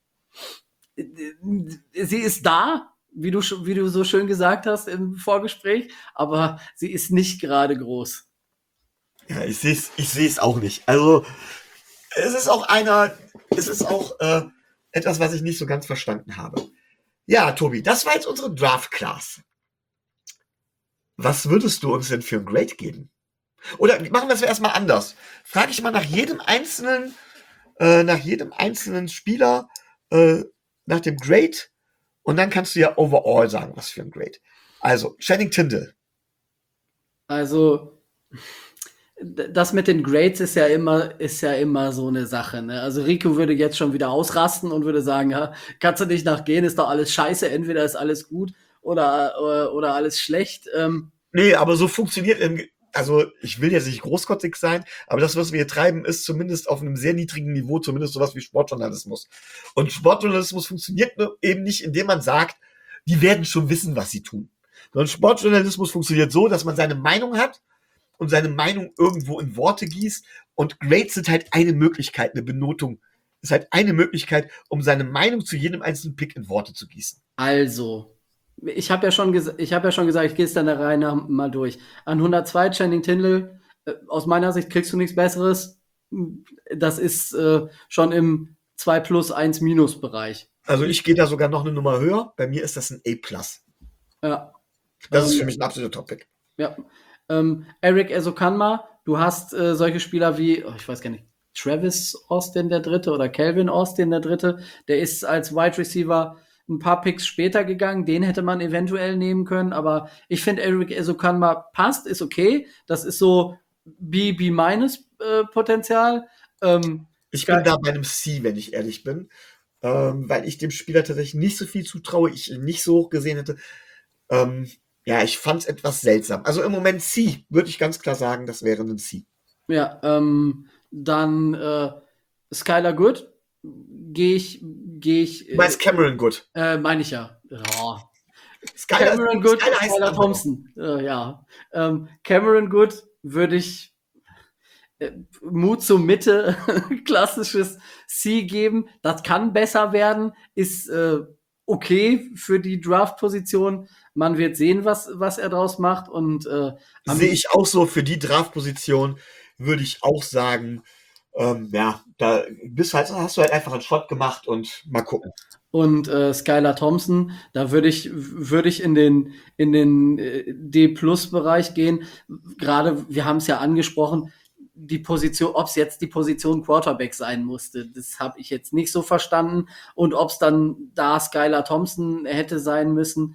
äh, sie ist da, wie du, wie du so schön gesagt hast im Vorgespräch, aber sie ist nicht gerade groß. Ja, ich sehe es ich seh's auch nicht. Also, es ist auch einer, es ist auch äh, etwas, was ich nicht so ganz verstanden habe. Ja, Tobi, das war jetzt unsere Draft-Class. Was würdest du uns denn für ein Grade geben? Oder machen wir es erstmal anders. Frage ich mal nach jedem einzelnen, äh, nach jedem einzelnen Spieler, äh, nach dem Grade Und dann kannst du ja overall sagen, was für ein Grade. Also, Channing Tindall. Also, das mit den Grades ist ja immer, ist ja immer so eine Sache, ne? Also Rico würde jetzt schon wieder ausrasten und würde sagen, ja, kannst du nicht nachgehen, ist doch alles scheiße, entweder ist alles gut oder, oder, oder alles schlecht. Ähm, Nee, aber so funktioniert, im, also ich will jetzt nicht großkotzig sein, aber das, was wir hier treiben, ist zumindest auf einem sehr niedrigen Niveau, zumindest sowas wie Sportjournalismus. Und Sportjournalismus funktioniert nur eben nicht, indem man sagt, die werden schon wissen, was sie tun. Sondern Sportjournalismus funktioniert so, dass man seine Meinung hat und seine Meinung irgendwo in Worte gießt. Und Grades sind halt eine Möglichkeit, eine Benotung ist halt eine Möglichkeit, um seine Meinung zu jedem einzelnen Pick in Worte zu gießen. Also, ich habe ja schon ges- ich habe ja schon gesagt, ich gehe es dann der Reihe nach mal durch. An hundertzwei Channing Tindall, äh, aus meiner Sicht kriegst du nichts Besseres. Das ist äh, schon im zwei plus eins minus Bereich. Also ich gehe da sogar noch eine Nummer höher. Bei mir ist das ein A plus. Ja. Das ist Ähm, für mich ein absoluter Topic. Ja. Ähm, Eric Esokanma, du hast äh, solche Spieler wie, oh, ich weiß gar nicht, Travis Austin der Dritte oder Calvin Austin der Dritte, der ist als Wide Receiver ein paar Picks später gegangen, den hätte man eventuell nehmen können, aber ich finde Eric Esokanma passt, ist okay, das ist so B, B-Minus-Potenzial. Ähm, Ich bin da bei einem C, wenn ich ehrlich bin, ähm, weil ich dem Spieler tatsächlich nicht so viel zutraue, ich ihn nicht so hoch gesehen hätte. Ähm, ja, ich fand es etwas seltsam. Also im Moment C, würde ich ganz klar sagen, das wäre ein C. Ja, ähm, dann äh, Skylar Good, gehe ich, gehe ich, Du meinst Cameron Good. äh, meine ich ja. Oh. Skylar, Cameron Good, Skylar heißt Skylar Antwort. Thompson, äh, ja. Ähm, Cameron Good würde ich äh, Mut zur Mitte, klassisches C geben. Das kann besser werden, ist äh, okay für die Draft-Position. Man wird sehen, was, was er draus macht. Und äh, am- Sehe ich auch so, für die Draft-Position würde ich auch sagen, ähm, ja, da bist halt, hast du halt einfach einen Shot gemacht und mal gucken. und äh, Skylar Thompson, da würde ich würde ich in den in den äh, D-Plus-Bereich gehen. Gerade, wir haben es ja angesprochen, die Position, ob es jetzt die Position Quarterback sein musste, das habe ich jetzt nicht so verstanden. Und ob es dann da Skylar Thompson hätte sein müssen,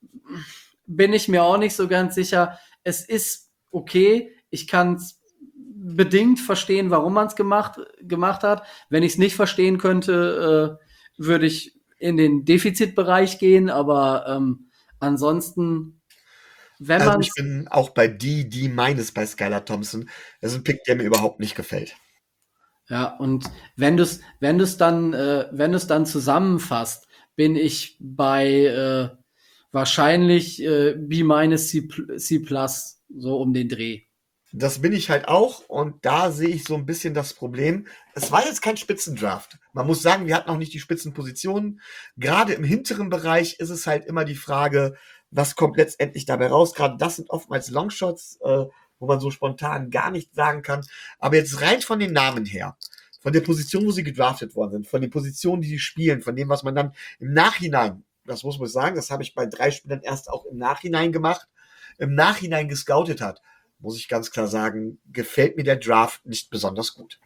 bin ich mir auch nicht so ganz sicher. Es ist okay, ich kann es bedingt verstehen, warum man es gemacht, gemacht hat. Wenn ich es nicht verstehen könnte, äh, würde ich in den Defizitbereich gehen, aber ähm, ansonsten, wenn Also man ich bin auch bei D, D minus bei Skylar Thompson. Das ist ein Pick, der mir überhaupt nicht gefällt. ja, und wenn du es wenn du's dann, äh, wenn du's dann zusammenfasst, bin ich bei äh, wahrscheinlich äh, B minus C, C plus, so um den Dreh. Das bin ich halt auch und da sehe ich so ein bisschen das Problem. Es war jetzt kein Spitzendraft. Man muss sagen, wir hatten auch nicht die Spitzenpositionen. Gerade im hinteren Bereich ist es halt immer die Frage, was kommt letztendlich dabei raus. Gerade das sind oftmals Longshots, äh, wo man so spontan gar nichts sagen kann. Aber jetzt rein von den Namen her, von der Position, wo sie gedraftet worden sind, von den Positionen, die sie spielen, von dem, was man dann im Nachhinein, das muss man sagen, das habe ich bei drei Spielern erst auch im Nachhinein gemacht, im Nachhinein gescoutet hat, muss ich ganz klar sagen, gefällt mir der Draft nicht besonders gut.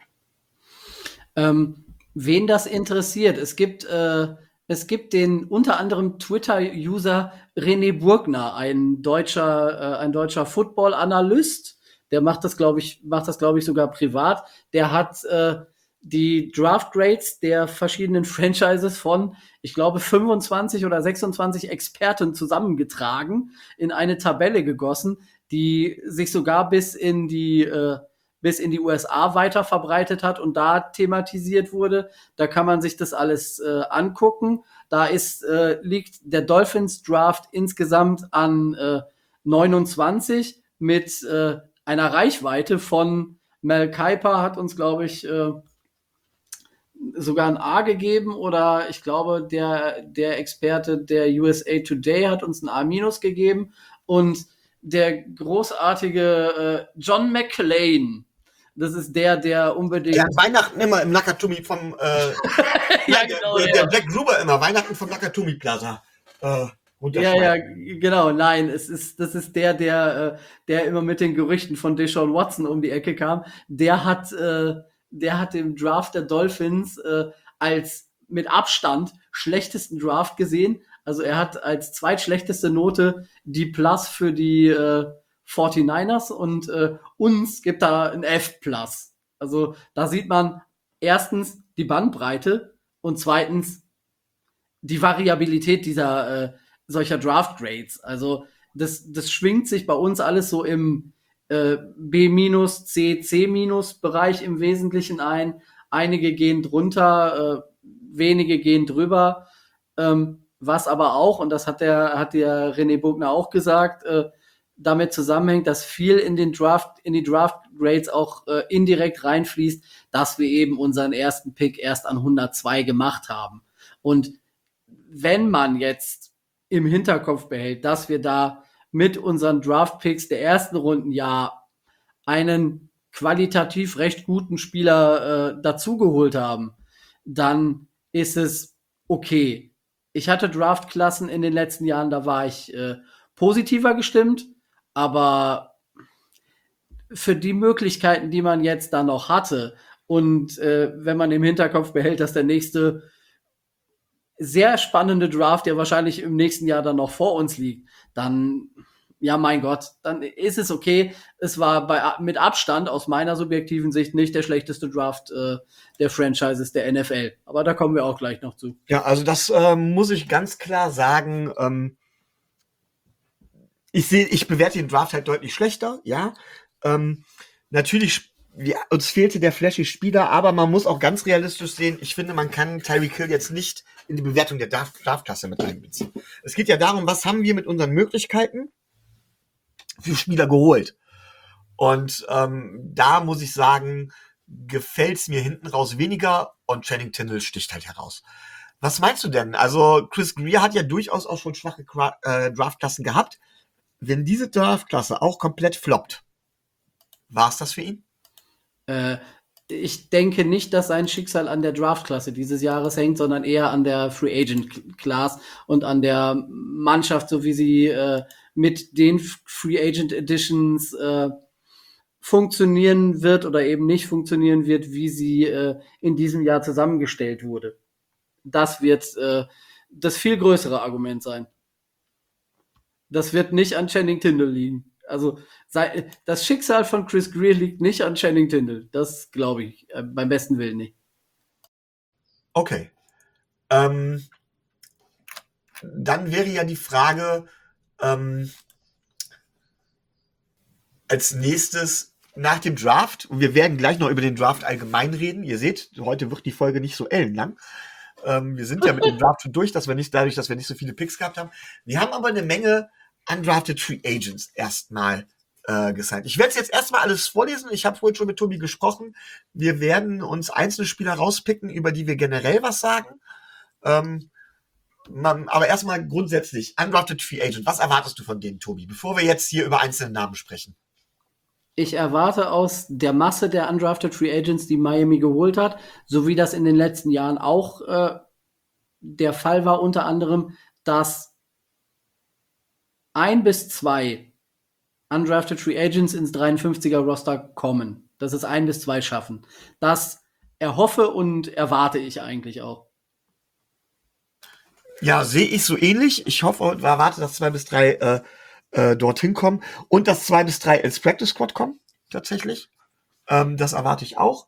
Ähm, wen das interessiert, es gibt, äh, es gibt den unter anderem Twitter-User René Burgner, ein deutscher, äh, ein deutscher Football-Analyst. Der macht das, glaube ich, macht das, glaube ich, sogar privat. Der hat äh, die Draft Grades der verschiedenen Franchises von, ich glaube, fünfundzwanzig oder sechsundzwanzig Experten zusammengetragen, in eine Tabelle gegossen, die sich sogar bis in die äh, bis in die U S A weiter verbreitet hat und da thematisiert wurde. Da kann man sich das alles äh, angucken. Da ist, äh, liegt der Dolphins Draft insgesamt an äh, neunundzwanzig mit äh, einer Reichweite von Mel Kiper hat uns, glaube ich, äh, sogar ein A gegeben oder ich glaube, der, der Experte der U S A Today hat uns ein A- gegeben und der großartige äh, John McClain, das ist der, der unbedingt. Der hat Weihnachten immer im Nakatomi vom äh, ja, der, genau, der, ja. der Jack Gruber immer Weihnachten vom Nakatomi Plaza. Äh, Ja, ja, genau, nein, es ist, das ist der, der, äh, der immer mit den Gerüchten von Deshaun Watson um die Ecke kam. Der hat, äh, der hat im Draft der Dolphins äh, als mit Abstand schlechtesten Draft gesehen, Also er hat als zweitschlechteste Note die Plus für die äh, forty-niners und äh, uns gibt da ein F Plus. Also da sieht man erstens die Bandbreite und zweitens die Variabilität dieser äh, solcher Draft Grades. Also das, das schwingt sich bei uns alles so im äh, B-, C, C-Bereich im Wesentlichen ein. Einige gehen drunter, äh, wenige gehen drüber. Ähm, was aber auch, und das hat der, hat der René Bogner auch gesagt, äh, damit zusammenhängt, dass viel in den Draft, in die Draft Grades auch äh, indirekt reinfließt, dass wir eben unseren ersten Pick erst an hundertzwei gemacht haben. Und wenn man jetzt im Hinterkopf behält, dass wir da mit unseren Draft-Picks der ersten Runden ja einen qualitativ recht guten Spieler äh, dazugeholt haben, dann ist es okay. Ich hatte Draftklassen in den letzten Jahren, da war ich äh, positiver gestimmt, aber für die Möglichkeiten, die man jetzt da noch hatte und äh, wenn man im Hinterkopf behält, dass der nächste sehr spannende Draft, der wahrscheinlich im nächsten Jahr dann noch vor uns liegt, dann, ja, mein Gott, dann ist es okay. Es war bei, mit Abstand aus meiner subjektiven Sicht nicht der schlechteste Draft äh, der Franchises der N F L. Aber da kommen wir auch gleich noch zu. Ja, also das äh, muss ich ganz klar sagen. Ähm, ich sehe, ich bewerte den Draft halt deutlich schlechter, ja. Ähm, natürlich, ja, uns fehlte der flashy Spieler, aber man muss auch ganz realistisch sehen, ich finde, man kann Tyreek Hill jetzt nicht in die Bewertung der Draft- Draftklasse mit einbeziehen. Es geht ja darum, was haben wir mit unseren Möglichkeiten für Spieler geholt. Und ähm, da muss ich sagen, gefällt es mir hinten raus weniger und Channing Tindall sticht halt heraus. Was meinst du denn? Also Chris Greer hat ja durchaus auch schon schwache äh, Draftklassen gehabt. Wenn diese Draftklasse auch komplett floppt, war es das für ihn? Äh, ich denke nicht, dass sein Schicksal an der Draftklasse dieses Jahres hängt, sondern eher an der Free Agent Class und an der Mannschaft, so wie sie äh, mit den Free Agent Editions äh, funktionieren wird oder eben nicht funktionieren wird, wie sie äh, in diesem Jahr zusammengestellt wurde. Das wird äh, das viel größere Argument sein. Das wird nicht an Channing Tindall liegen. Also sei, das Schicksal von Chris Greer liegt nicht an Channing Tindall. Das glaube ich äh, beim besten Willen nicht. Okay. Ähm, dann wäre ja die Frage, ähm, als nächstes nach dem Draft, und wir werden gleich noch über den Draft allgemein reden. Ihr seht, heute wird die Folge nicht so ellenlang. Ähm, wir sind ja mit dem Draft schon durch, dass wir nicht, dadurch, dass wir nicht so viele Picks gehabt haben. Wir haben aber eine Menge undrafted Free Agents erstmal äh, gesigned. Ich werde es jetzt erstmal alles vorlesen. Ich habe vorhin schon mit Tobi gesprochen. Wir werden uns einzelne Spieler rauspicken, über die wir generell was sagen. Ähm, man, aber erstmal grundsätzlich, undrafted Free Agent. Was erwartest du von denen, Tobi, bevor wir jetzt hier über einzelne Namen sprechen? Ich erwarte aus der Masse der undrafted Free Agents, die Miami geholt hat, so wie das in den letzten Jahren auch äh, der Fall war, unter anderem, dass ein bis zwei undrafted Free Agents ins dreiundfünfziger Roster kommen. Dass es ein bis zwei schaffen. Das erhoffe und erwarte ich eigentlich auch. Ja, sehe ich so ähnlich. Ich hoffe und erwarte, dass zwei bis drei äh, äh, dorthin kommen und dass zwei bis drei ins Practice Squad kommen, tatsächlich. Ähm, das erwarte ich auch.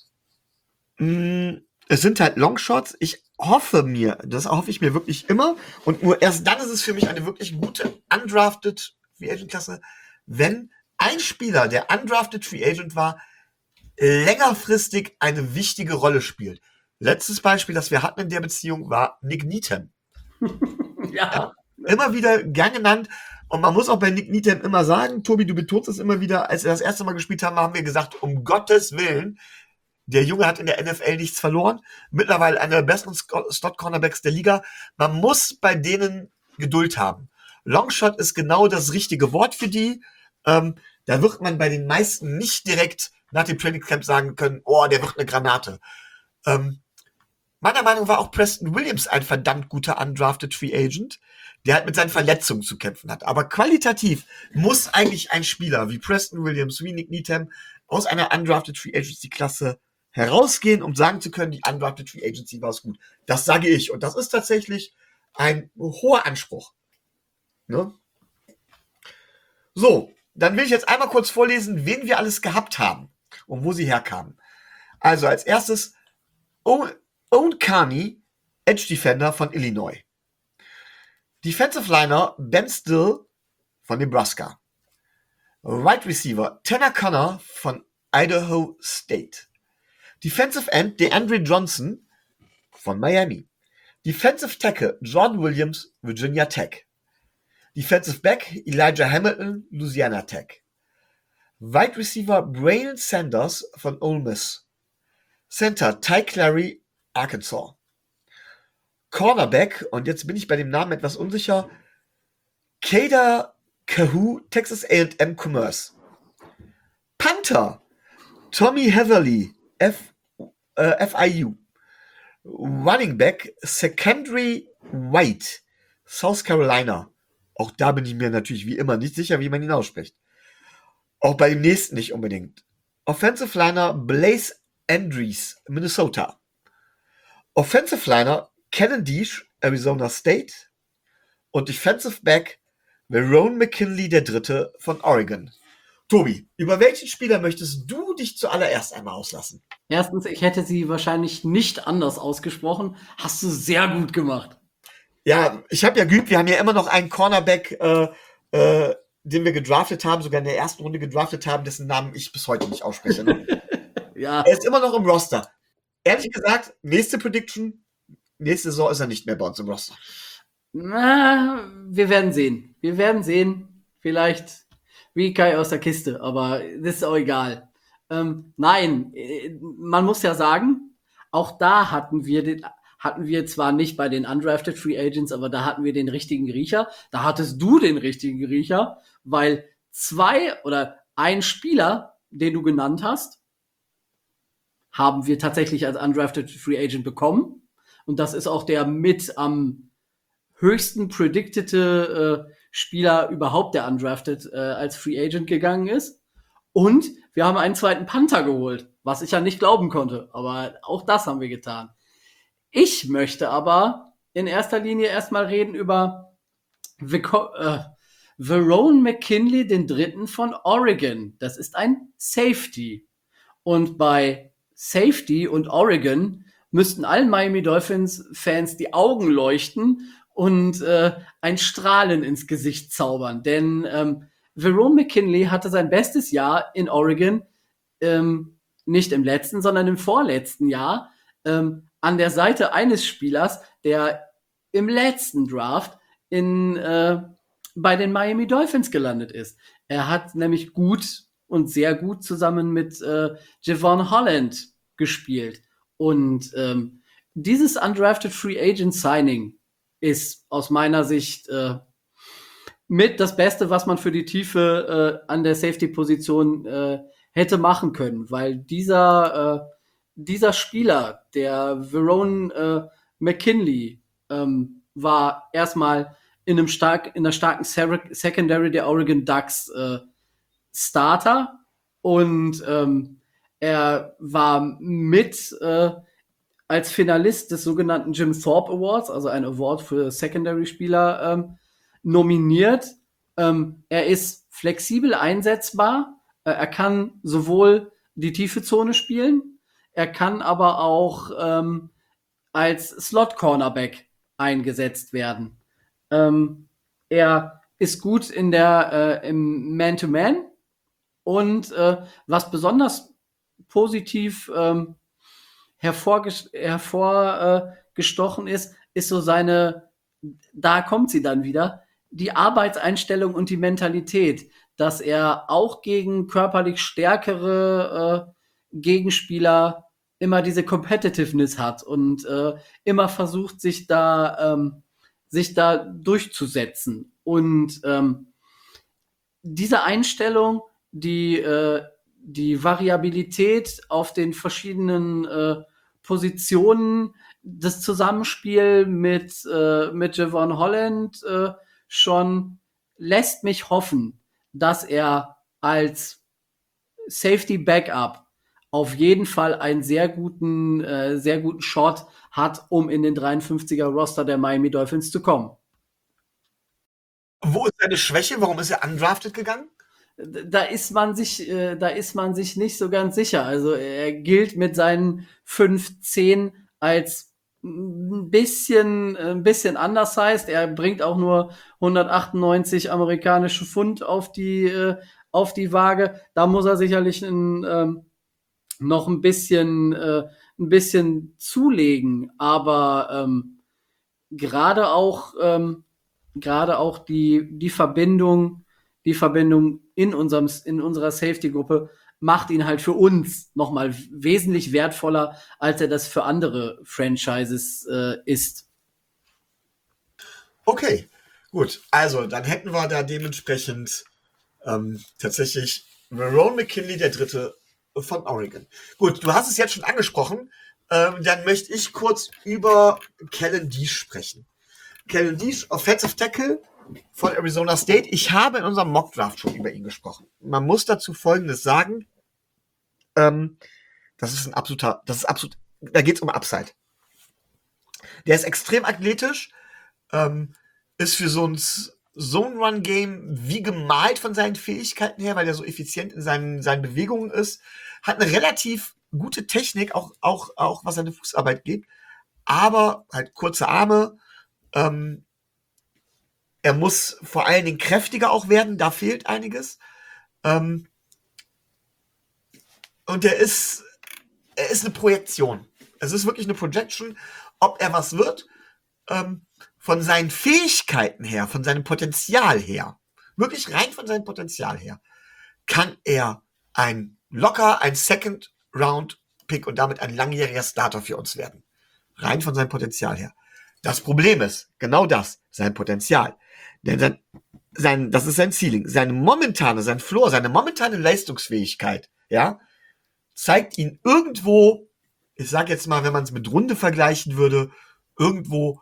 Mm, es sind halt Longshots. Ich hoffe mir, das hoffe ich mir wirklich immer. Und nur erst dann ist es für mich eine wirklich gute undrafted Free Agent Klasse, wenn ein Spieler, der undrafted Free Agent war, längerfristig eine wichtige Rolle spielt. Letztes Beispiel, das wir hatten in der Beziehung, war Nick Needham. Ja. Ja, immer wieder gern genannt. Und man muss auch bei Nick Needham immer sagen, Tobi, du betonst es immer wieder, als wir das erste Mal gespielt haben, haben wir gesagt, um Gottes Willen, der Junge hat in der N F L nichts verloren. Mittlerweile einer der besten Slot-Cornerbacks der Liga. Man muss bei denen Geduld haben. Longshot ist genau das richtige Wort für die. Ähm, da wird man bei den meisten nicht direkt nach dem Trainingscamp sagen können, oh, der wird eine Granate. Ähm, meiner Meinung nach war auch Preston Williams ein verdammt guter undrafted Free Agent, der halt mit seinen Verletzungen zu kämpfen hat. Aber qualitativ muss eigentlich ein Spieler wie Preston Williams, wie Nick Needham aus einer undrafted Free Agency Klasse herausgehen, um sagen zu können, die undrafted Free Agency war es gut. Das sage ich. Und das ist tatsächlich ein hoher Anspruch. Ne? So, dann will ich jetzt einmal kurz vorlesen, wen wir alles gehabt haben und wo sie herkamen. Also als erstes Owen Carney, Edge Defender von Illinois. Defensive Liner Ben Still von Nebraska. Right Receiver Tanner Connor von Idaho State. Defensive End DeAndre Johnson von Miami. Defensive Tackle Jordan Williams, Virginia Tech. Defensive Back Elijah Hamilton, Louisiana Tech. Wide Receiver Braylon Sanders von Ole Miss. Center Ty Clary, Arkansas. Cornerback, und jetzt bin ich bei dem Namen etwas unsicher, Kader Kahoo, Texas A and M Commerce. Panther Tommy Heatherly, F, äh, F I U. Running Back Secondary White, South Carolina. Auch da bin ich mir natürlich wie immer nicht sicher, wie man ihn ausspricht. Auch bei dem nächsten nicht unbedingt. Offensive Liner Blaze Andrews, Minnesota. Offensive Liner Cannon Deesh, Arizona State. Und Defensive Back Verone McKinley der Dritte von Oregon. Tobi, über welchen Spieler möchtest du dich zuallererst einmal auslassen? Erstens, ich hätte sie wahrscheinlich nicht anders ausgesprochen. Hast du sehr gut gemacht. Ja, ich habe ja geübt, wir haben ja immer noch einen Cornerback, äh, äh, den wir gedraftet haben, sogar in der ersten Runde gedraftet haben, dessen Namen ich bis heute nicht ausspreche. Ne? Ja. Er ist immer noch im Roster. Ehrlich gesagt, nächste Prediction, nächste Saison ist er nicht mehr bei uns im Roster. Na, wir werden sehen. Wir werden sehen. Vielleicht wie Kai aus der Kiste, aber das ist auch egal. Ähm, nein, man muss ja sagen, auch da hatten wir den, hatten wir zwar nicht bei den Undrafted Free Agents, aber da hatten wir den richtigen Riecher. Da hattest du den richtigen Riecher, weil zwei oder ein Spieler, den du genannt hast, haben wir tatsächlich als Undrafted Free Agent bekommen. Und das ist auch der mit am höchsten predictete äh, Spieler überhaupt, der undrafted äh, als Free Agent gegangen ist. Und wir haben einen zweiten Panther geholt, was ich ja nicht glauben konnte. Aber auch das haben wir getan. Ich möchte aber in erster Linie erstmal reden über Vico- äh, Verone McKinley, den Dritten von Oregon. Das ist ein Safety. Und bei Safety und Oregon müssten allen Miami Dolphins-Fans die Augen leuchten und äh, ein Strahlen ins Gesicht zaubern. Denn ähm, Verone McKinley hatte sein bestes Jahr in Oregon, ähm, nicht im letzten, sondern im vorletzten Jahr, ähm, an der Seite eines Spielers, der im letzten Draft in, äh, bei den Miami Dolphins gelandet ist. Er hat nämlich gut und sehr gut zusammen mit äh, Javon Holland gespielt. Und ähm, dieses Undrafted Free Agent Signing ist aus meiner Sicht äh, mit das Beste, was man für die Tiefe äh, an der Safety-Position äh, hätte machen können, weil dieser, äh, dieser Spieler, der Verone äh, McKinley, ähm, war erstmal in einem stark, in einer starken Secondary der Oregon Ducks äh, Starter und ähm, er war mit äh, als Finalist des sogenannten Jim Thorpe Awards, also ein Award für Secondary-Spieler, ähm, nominiert. Ähm, er ist flexibel einsetzbar. Äh, er kann sowohl die tiefe Zone spielen, er kann aber auch ähm, als Slot-Cornerback eingesetzt werden. Ähm, er ist gut in der äh, im Man-to-Man und äh, was besonders positiv ähm, hervorgestochen hervor, äh, ist, ist so seine, da kommt sie dann wieder, die Arbeitseinstellung und die Mentalität, dass er auch gegen körperlich stärkere äh, Gegenspieler immer diese Competitiveness hat und äh, immer versucht, sich da, ähm, sich da durchzusetzen. Und ähm, diese Einstellung, die äh, die Variabilität auf den verschiedenen äh, Positionen, das Zusammenspiel mit, äh, mit Javon Holland äh, schon lässt mich hoffen, dass er als Safety Backup auf jeden Fall einen sehr guten, äh, sehr guten Shot hat, um in den dreiundfünfziger Roster der Miami Dolphins zu kommen. Wo ist seine Schwäche? Warum ist er undrafted gegangen? Da ist man sich, äh, da ist man sich nicht so ganz sicher. Also er gilt mit seinen fünf zehn als ein bisschen, ein bisschen undersized. Er bringt auch nur hundertachtundneunzig amerikanische Pfund auf die, äh, auf die Waage. Da muss er sicherlich ein, ähm, noch ein bisschen, äh, ein bisschen zulegen. Aber ähm, gerade auch, ähm, gerade auch die, die Verbindung, die Verbindung in unserem, in unserer Safety-Gruppe macht ihn halt für uns nochmal wesentlich wertvoller, als er das für andere Franchises äh, ist. Okay, gut. Also, dann hätten wir da dementsprechend ähm, tatsächlich Verone McKinley, der Dritte von Oregon. Gut, du hast es jetzt schon angesprochen. Ähm, dann möchte ich kurz über Kellen Diesch sprechen. Kellen Diesch, Offensive Tackle von Arizona State. Ich habe in unserem Mock-Draft schon über ihn gesprochen. Man muss dazu Folgendes sagen. Ähm, das ist ein absoluter, das ist absolut, da geht es um Upside. Der ist extrem athletisch, ähm, ist für so ein Zone-Run-Game wie gemalt von seinen Fähigkeiten her, weil er so effizient in seinen, seinen Bewegungen ist. Hat eine relativ gute Technik, auch, auch, auch was seine Fußarbeit geht. Aber halt kurze Arme. Ähm, er muss vor allen Dingen kräftiger auch werden. Da fehlt einiges. Ähm, und er ist, er ist eine Projektion. Es ist wirklich eine Projection, ob er was wird. Ähm, von seinen Fähigkeiten her, von seinem Potenzial her, wirklich rein von seinem Potenzial her, kann er ein locker ein Second Round Pick und damit ein langjähriger Starter für uns werden. Rein von seinem Potenzial her. Das Problem ist, genau das, sein Potenzial. Denn sein, sein, das ist sein Ceiling. Seine momentane, sein Floor, seine momentane Leistungsfähigkeit, ja, zeigt ihn irgendwo, ich sag jetzt mal, wenn man es mit Runde vergleichen würde, irgendwo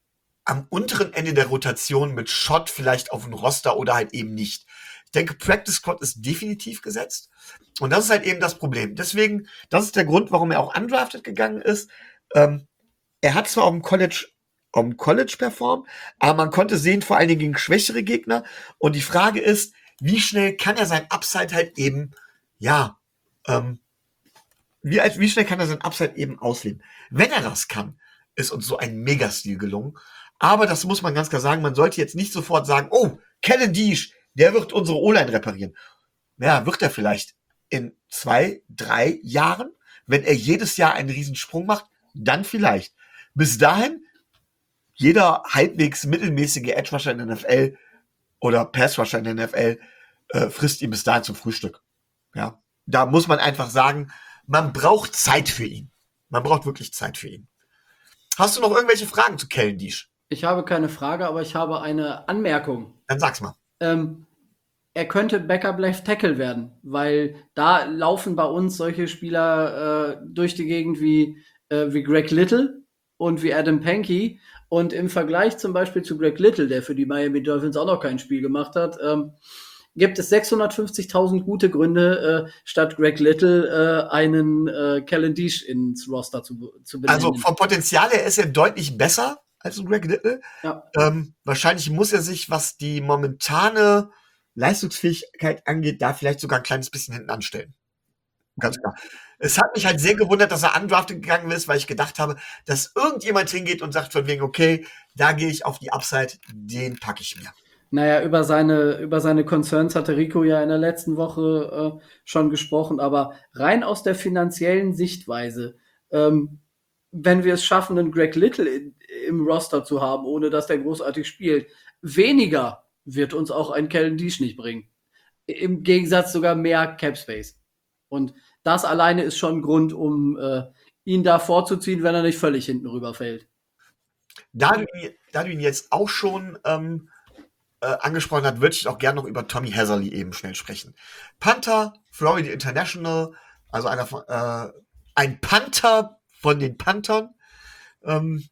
am unteren Ende der Rotation mit Shot vielleicht auf dem Roster oder halt eben nicht. Ich denke, Practice Squad ist definitiv gesetzt. Und das ist halt eben das Problem. Deswegen, das ist der Grund, warum er auch undrafted gegangen ist. Ähm, er hat zwar auf dem College, auf dem College performt, aber man konnte sehen, vor allen Dingen gegen schwächere Gegner. Und die Frage ist, wie schnell kann er sein Upside halt eben, ja, ähm, wie, wie schnell kann er sein Upside eben ausleben? Wenn er das kann, ist uns so ein Megastil gelungen. Aber das muss man ganz klar sagen, man sollte jetzt nicht sofort sagen, oh, Kellen Diesch, der wird unsere O-Line reparieren. Ja, wird er vielleicht in zwei, drei Jahren, wenn er jedes Jahr einen Riesensprung macht, dann vielleicht. Bis dahin, jeder halbwegs mittelmäßige Edge-Rusher in der N F L oder Pass-Rusher in der N F L äh, frisst ihn bis dahin zum Frühstück. Ja, da muss man einfach sagen, man braucht Zeit für ihn. Man braucht wirklich Zeit für ihn. Hast du noch irgendwelche Fragen zu Kellen Diesch? Ich habe keine Frage, aber ich habe eine Anmerkung. Dann sag's mal. Ähm, er könnte Backup Left Tackle werden, weil da laufen bei uns solche Spieler äh, durch die Gegend wie, äh, wie Greg Little und wie Adam Pankey. Und im Vergleich zum Beispiel zu Greg Little, der für die Miami Dolphins auch noch kein Spiel gemacht hat, ähm, gibt es sechshundertfünfzigtausend gute Gründe, äh, statt Greg Little äh, einen äh, Kellen Diesch ins Roster zu, zu benennen. Also vom Potenzial her ist er deutlich besser als Greg Little. Ja. Ähm, wahrscheinlich muss er sich, was die momentane Leistungsfähigkeit angeht, da vielleicht sogar ein kleines bisschen hinten anstellen. Ganz klar. Es hat mich halt sehr gewundert, dass er undrafted gegangen ist, weil ich gedacht habe, dass irgendjemand hingeht und sagt von wegen, okay, da gehe ich auf die Upside, den packe ich mir. Naja, über seine, über seine Concerns hatte Rico ja in der letzten Woche äh, schon gesprochen, aber rein aus der finanziellen Sichtweise, ähm, wenn wir es schaffen, einen Greg Little in, im Roster zu haben, ohne dass der großartig spielt, weniger wird uns auch ein Kellen Diesch nicht bringen. Im Gegensatz sogar mehr Cap Space. Und das alleine ist schon ein Grund, um äh, ihn da vorzuziehen, wenn er nicht völlig hinten rüberfällt. Da du ihn, da du ihn jetzt auch schon ähm, äh, angesprochen hast, würde ich auch gerne noch über Tommy Haserly eben schnell sprechen. Panther, Florida International, also einer von, äh, ein Panther von den Panthern. Ähm,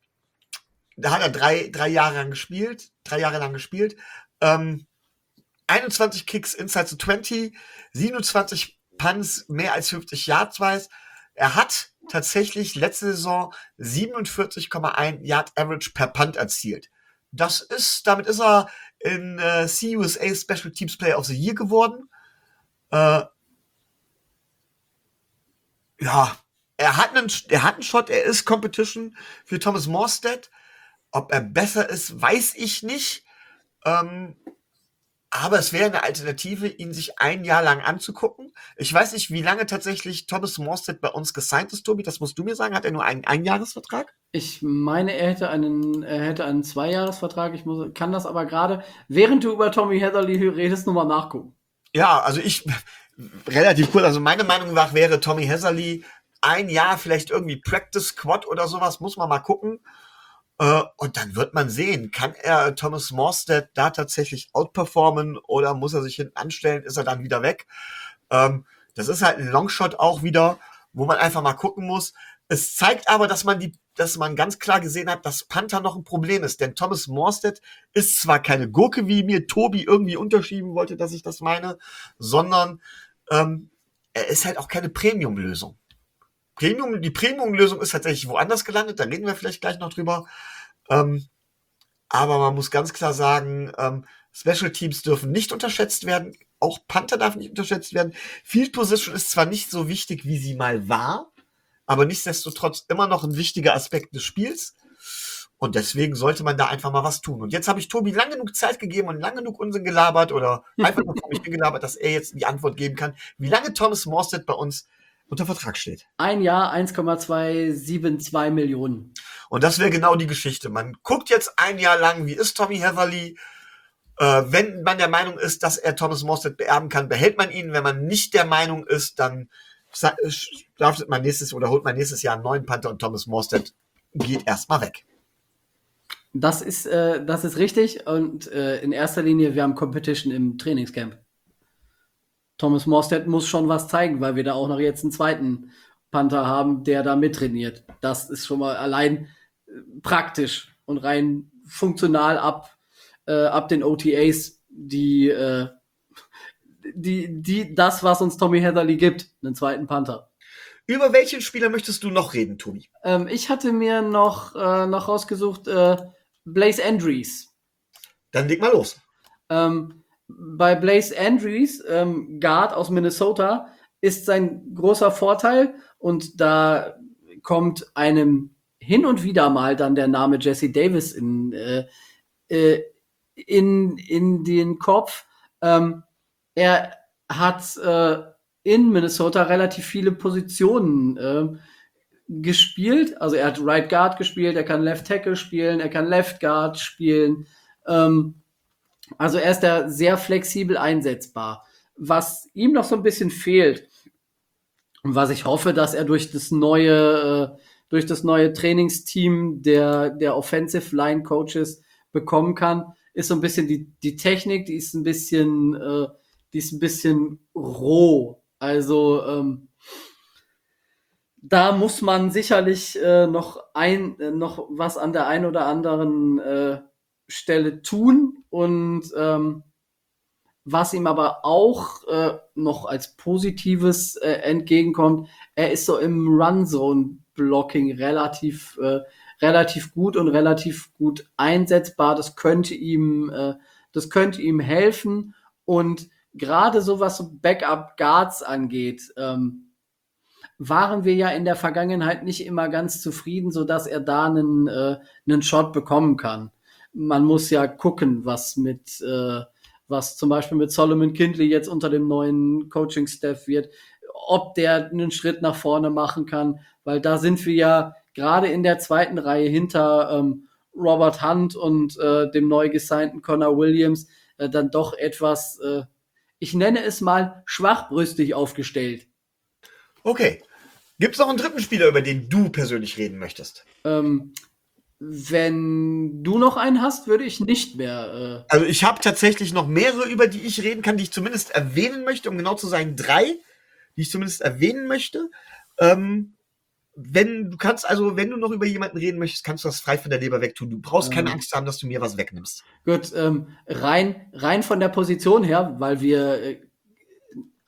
da hat er drei, drei Jahre lang gespielt, drei Jahre lang gespielt. Ähm, einundzwanzig Kicks inside to zwanzig, siebenundzwanzig Punts, mehr als fünfzig Yards weiß. Er hat tatsächlich letzte Saison siebenundvierzig Komma eins Yard Average per Punt erzielt. Das ist, damit ist er in äh, C U S A Special Teams Player of the Year geworden. Äh, ja, er hat einen, er hat einen Shot, er ist Competition für Thomas Morstead. Ob er besser ist, weiß ich nicht. Ähm, aber es wäre eine Alternative, ihn sich ein Jahr lang anzugucken. Ich weiß nicht, wie lange tatsächlich Thomas Morstead bei uns gesigned ist, Tobi. Das musst du mir sagen. Hat er nur einen Einjahresvertrag? Ich meine, er hätte einen, er hätte einen Zweijahresvertrag. Ich muss, kann das aber gerade, während du über Tommy Heatherly redest, nochmal nachgucken. Ja, also ich, relativ cool. Also meine Meinung nach wäre Tommy Heatherly ein Jahr vielleicht irgendwie Practice Squad oder sowas. Muss man mal gucken. Und dann wird man sehen, kann er Thomas Morstead da tatsächlich outperformen oder muss er sich hinten anstellen, ist er dann wieder weg? Ähm, das ist halt ein Longshot auch wieder, wo man einfach mal gucken muss. Es zeigt aber, dass man die, dass man ganz klar gesehen hat, dass Panther noch ein Problem ist, denn Thomas Morstead ist zwar keine Gurke, wie mir Tobi irgendwie unterschieben wollte, dass ich das meine, sondern ähm, er ist halt auch keine Premium-Lösung. Premium, die Premium-Lösung ist tatsächlich woanders gelandet, da reden wir vielleicht gleich noch drüber. Ähm, aber man muss ganz klar sagen, ähm, Special Teams dürfen nicht unterschätzt werden, auch Panther darf nicht unterschätzt werden. Field Position ist zwar nicht so wichtig, wie sie mal war, aber nichtsdestotrotz immer noch ein wichtiger Aspekt des Spiels. Und deswegen sollte man da einfach mal was tun. Und jetzt habe ich Tobi lang genug Zeit gegeben und lang genug Unsinn gelabert oder einfach nur vor mich gelabert, dass er jetzt die Antwort geben kann, wie lange Thomas Morstead bei uns unter Vertrag steht. Ein Jahr, eins Komma zweihundertzweiundsiebzig Millionen. Und das wäre genau die Geschichte. Man guckt jetzt ein Jahr lang, wie ist Tommy Heatherly. Äh, wenn man der Meinung ist, dass er Thomas Morstead beerben kann, behält man ihn. Wenn man nicht der Meinung ist, dann draftet man nächstes oder holt man nächstes Jahr einen neuen Panther und Thomas Morstead geht erstmal weg. Das ist, äh, das ist richtig. Und äh, in erster Linie, wir haben Competition im Trainingscamp. Thomas Morstead muss schon was zeigen, weil wir da auch noch jetzt einen zweiten Panther haben, der da mittrainiert. Das ist schon mal allein äh, praktisch und rein funktional ab, äh, ab den O T As, die, äh, die, die, das, was uns Tommy Heatherly gibt, einen zweiten Panther. Über welchen Spieler möchtest du noch reden, Tobi? Ähm, ich hatte mir noch, äh, noch rausgesucht, äh, Blaze Andrews. Dann leg mal los. Ähm, bei Blaze Andrews, ähm, Guard aus Minnesota, ist sein großer Vorteil und da kommt einem hin und wieder mal dann der Name Jesse Davis in, äh, äh, in, in den Kopf. Ähm, er hat äh, in Minnesota relativ viele Positionen äh, gespielt. Also er hat Right Guard gespielt, er kann Left Tackle spielen, er kann Left Guard spielen. Ähm, Also er ist da sehr flexibel einsetzbar. Was ihm noch so ein bisschen fehlt und was ich hoffe, dass er durch das neue, äh, durch das neue Trainingsteam der, der Offensive Line Coaches bekommen kann, ist so ein bisschen die, die Technik, die ist ein bisschen, äh, die ist ein bisschen roh. Also ähm, da muss man sicherlich äh, noch ein, äh, noch was an der einen oder anderen äh, Stelle tun und ähm, was ihm aber auch äh, noch als Positives äh, entgegenkommt, er ist so im Run-Zone-Blocking relativ, äh, relativ gut und relativ gut einsetzbar. Das könnte ihm, äh, das könnte ihm helfen und gerade so was so Backup-Guards angeht, ähm, waren wir ja in der Vergangenheit nicht immer ganz zufrieden, so dass er da einen, äh, einen Shot bekommen kann. Man muss ja gucken, was mit, äh, was zum Beispiel mit Solomon Kindley jetzt unter dem neuen Coaching-Staff wird, ob der einen Schritt nach vorne machen kann, weil da sind wir ja gerade in der zweiten Reihe hinter ähm, Robert Hunt und äh, dem neu gesignten Connor Williams äh, dann doch etwas, äh, ich nenne es mal, schwachbrüstig aufgestellt. Okay. Gibt es noch einen dritten Spieler, über den du persönlich reden möchtest? Ähm, wenn du noch einen hast, würde ich nicht mehr. Äh also ich habe tatsächlich noch mehrere, über die ich reden kann, die ich zumindest erwähnen möchte, um genau zu sein, drei, die ich zumindest erwähnen möchte. Ähm, wenn du kannst, also wenn du noch über jemanden reden möchtest, kannst du das frei von der Leber wegtun. Du brauchst ähm, keine Angst haben, dass du mir was wegnimmst. Gut, ähm, rein, rein von der Position her, weil wir äh,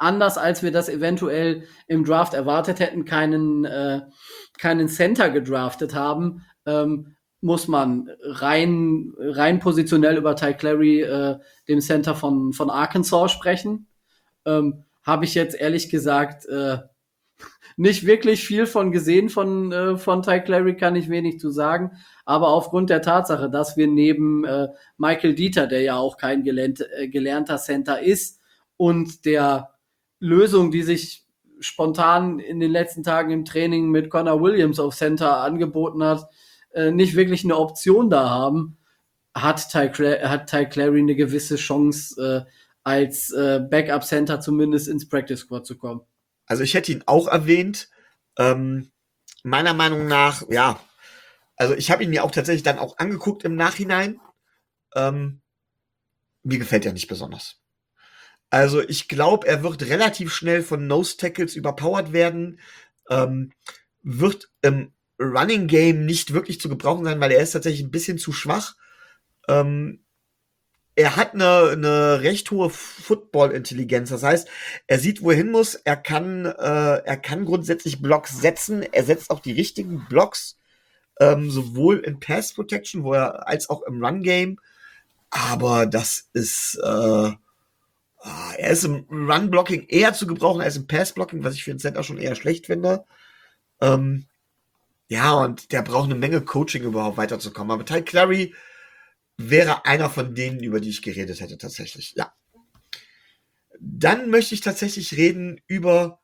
anders als wir das eventuell im Draft erwartet hätten, keinen, äh, keinen Center gedraftet haben, ähm, muss man rein, rein positionell über Ty Clary, äh, dem Center von, von Arkansas, sprechen. Ähm, Habe ich jetzt ehrlich gesagt äh, nicht wirklich viel von gesehen von, äh, von Ty Clary, kann ich wenig zu sagen. Aber aufgrund der Tatsache, dass wir neben äh, Michael Dieter, der ja auch kein gelernt, äh, gelernter Center ist, und der Lösung, die sich spontan in den letzten Tagen im Training mit Connor Williams auf Center angeboten hat, äh, nicht wirklich eine Option da haben, hat Ty, Cla- hat Ty Clary eine gewisse Chance, äh, als äh, Backup-Center zumindest ins Practice Squad zu kommen. Also ich hätte ihn auch erwähnt. Ähm, meiner Meinung nach, ja, also ich habe ihn mir auch tatsächlich dann auch angeguckt im Nachhinein. Ähm, mir gefällt er nicht besonders. Also ich glaube, er wird relativ schnell von Nose Tackles überpowered werden. Ähm, wird im Running Game nicht wirklich zu gebrauchen sein, weil er ist tatsächlich ein bisschen zu schwach. Ähm, er hat eine, eine recht hohe Football-Intelligenz. Das heißt, er sieht, wo er hin muss. Er kann, äh, er kann grundsätzlich Blocks setzen. Er setzt auch die richtigen Blocks, ähm, sowohl in Pass Protection, wo er als auch im Run Game. Aber das ist, äh, er ist im Run Blocking eher zu gebrauchen als im Pass Blocking, was ich für den Center schon eher schlecht finde. Ähm, ja, und der braucht eine Menge Coaching, überhaupt weiterzukommen. Aber Ty Clary wäre einer von denen, über die ich geredet hätte, tatsächlich. Ja. Dann möchte ich tatsächlich reden über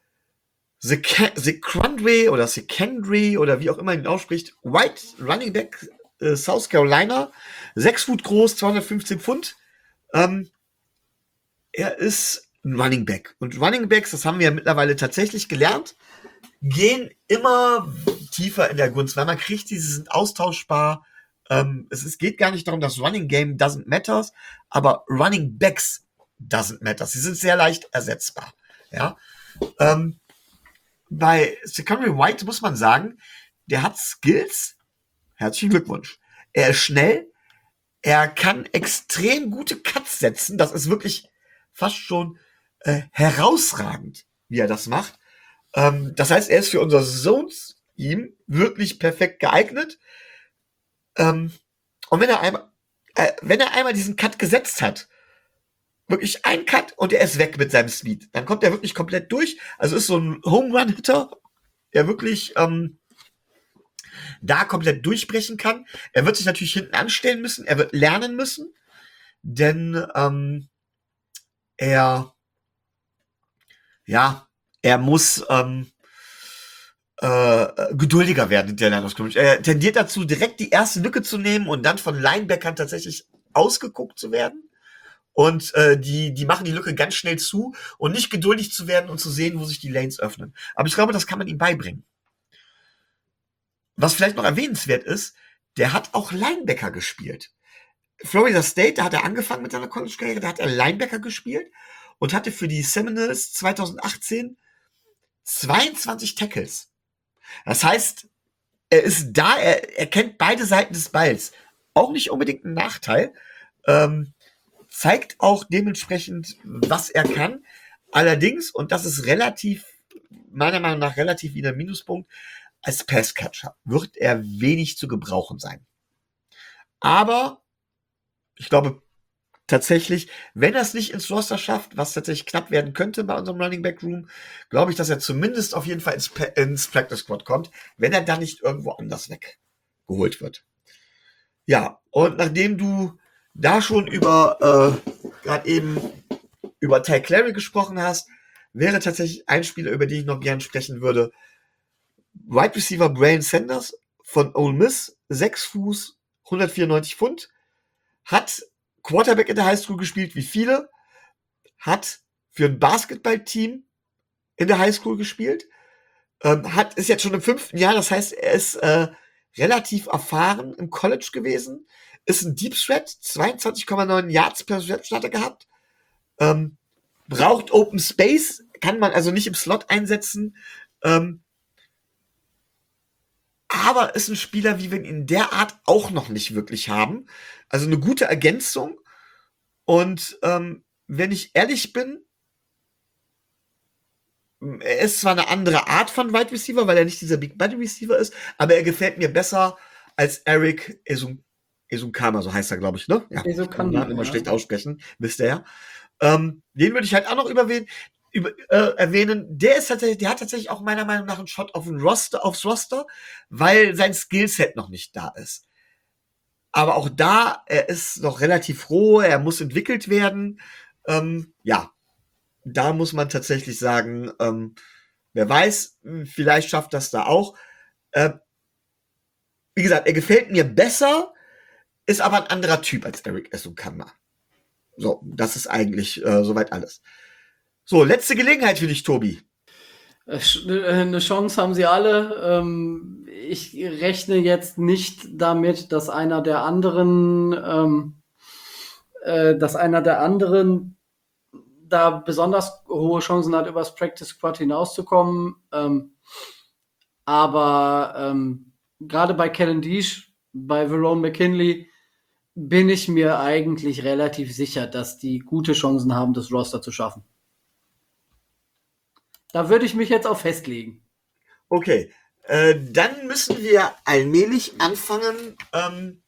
Secondary oder Secondary oder wie auch immer ihn ausspricht. White Running Back äh, South Carolina. Sechs Fuß groß, zweihundertfünfzehn Pfund. Ähm, er ist ein Running Back. Und Running Backs, das haben wir ja mittlerweile tatsächlich gelernt, gehen immer tiefer in der Gunst, weil man kriegt diese, sind austauschbar. Ähm, es, es geht gar nicht darum, dass Running Game doesn't matter, aber Running Backs doesn't matter. Sie sind sehr leicht ersetzbar. Ja. Ähm, bei Secondary White muss man sagen, der hat Skills. Herzlichen Glückwunsch. Er ist schnell. Er kann extrem gute Cuts setzen. Das ist wirklich fast schon äh, herausragend, wie er das macht. Ähm, das heißt, er ist für unser Zones-Team wirklich perfekt geeignet. Ähm, und wenn er einmal, äh, wenn er einmal diesen Cut gesetzt hat, wirklich ein Cut und er ist weg mit seinem Speed, dann kommt er wirklich komplett durch. Also ist so ein Home-Run-Hitter, der wirklich ähm, da komplett durchbrechen kann. Er wird sich natürlich hinten anstellen müssen, er wird lernen müssen, denn ähm, er, ja, er muss ähm, äh, geduldiger werden in der Line of Scrimmage. Er tendiert dazu, direkt die erste Lücke zu nehmen und dann von Linebackern tatsächlich ausgeguckt zu werden. Und äh, die, die machen die Lücke ganz schnell zu und nicht geduldig zu werden und zu sehen, wo sich die Lanes öffnen. Aber ich glaube, das kann man ihm beibringen. Was vielleicht noch erwähnenswert ist, der hat auch Linebacker gespielt. Florida State, da hat er angefangen mit seiner College-Karriere, da hat er Linebacker gespielt und hatte für die Seminoles zwanzig achtzehn zweiundzwanzig Tackles. Das heißt, er ist da, er, er kennt beide Seiten des Balls. Auch nicht unbedingt ein Nachteil. Ähm, zeigt auch dementsprechend, was er kann. Allerdings, und das ist relativ, meiner Meinung nach relativ wieder ein Minuspunkt, als Passcatcher wird er wenig zu gebrauchen sein. Aber ich glaube tatsächlich, wenn er es nicht ins Roster schafft, was tatsächlich knapp werden könnte bei unserem Running Back Room, glaube ich, dass er zumindest auf jeden Fall ins, ins Practice Squad kommt, wenn er dann nicht irgendwo anders weggeholt wird. Ja, und nachdem du da schon über äh, gerade eben über Ty Clary gesprochen hast, wäre tatsächlich ein Spieler, über den ich noch gern sprechen würde. Wide Receiver Braylon Sanders von Ole Miss, sechs Fuß, hundertvierundneunzig Pfund, hat Quarterback in der Highschool gespielt wie viele, hat für ein Basketballteam in der Highschool gespielt, ähm, hat, ist jetzt schon im fünften Jahr, das heißt, er ist äh, relativ erfahren im College gewesen, ist ein Deep Threat, zweiundzwanzig Komma neun Yards per Snap hat er gehabt, ähm, braucht Open Space, kann man also nicht im Slot einsetzen, ähm, aber ist ein Spieler, wie wir ihn in der Art auch noch nicht wirklich haben. Also eine gute Ergänzung. Und ähm, wenn ich ehrlich bin, er ist zwar eine andere Art von Wide Receiver, weil er nicht dieser Big Body Receiver ist, aber er gefällt mir besser als Eric Esun Esunkama, so heißt er, glaube ich, ne? Ja, ich kann den Namen immer ja. schlecht aussprechen, wisst ihr ja. Ähm, den würde ich halt auch noch überwähnen, über, äh, erwähnen. Der ist tatsächlich, der hat tatsächlich auch meiner Meinung nach einen Shot auf den Roster, aufs Roster, weil sein Skillset noch nicht da ist. Aber auch da, er ist noch relativ roh, er muss entwickelt werden. Ähm, ja, da muss man tatsächlich sagen, ähm, wer weiß, vielleicht schafft das da auch. Äh, wie gesagt, er gefällt mir besser, ist aber ein anderer Typ als Eric Esunkama. So, das ist eigentlich äh, soweit alles. So, letzte Gelegenheit für dich, Tobi. Eine Chance haben sie alle. Ähm, ich rechne jetzt nicht damit, dass einer der anderen, ähm, äh, dass einer der anderen da besonders hohe Chancen hat, übers Practice Squad hinauszukommen. Ähm, aber ähm, gerade bei Kellen Diesch, bei Verone McKinley, bin ich mir eigentlich relativ sicher, dass die gute Chancen haben, das Roster zu schaffen. Da würde ich mich jetzt auch festlegen. Okay, äh, dann müssen wir allmählich anfangen, ähm,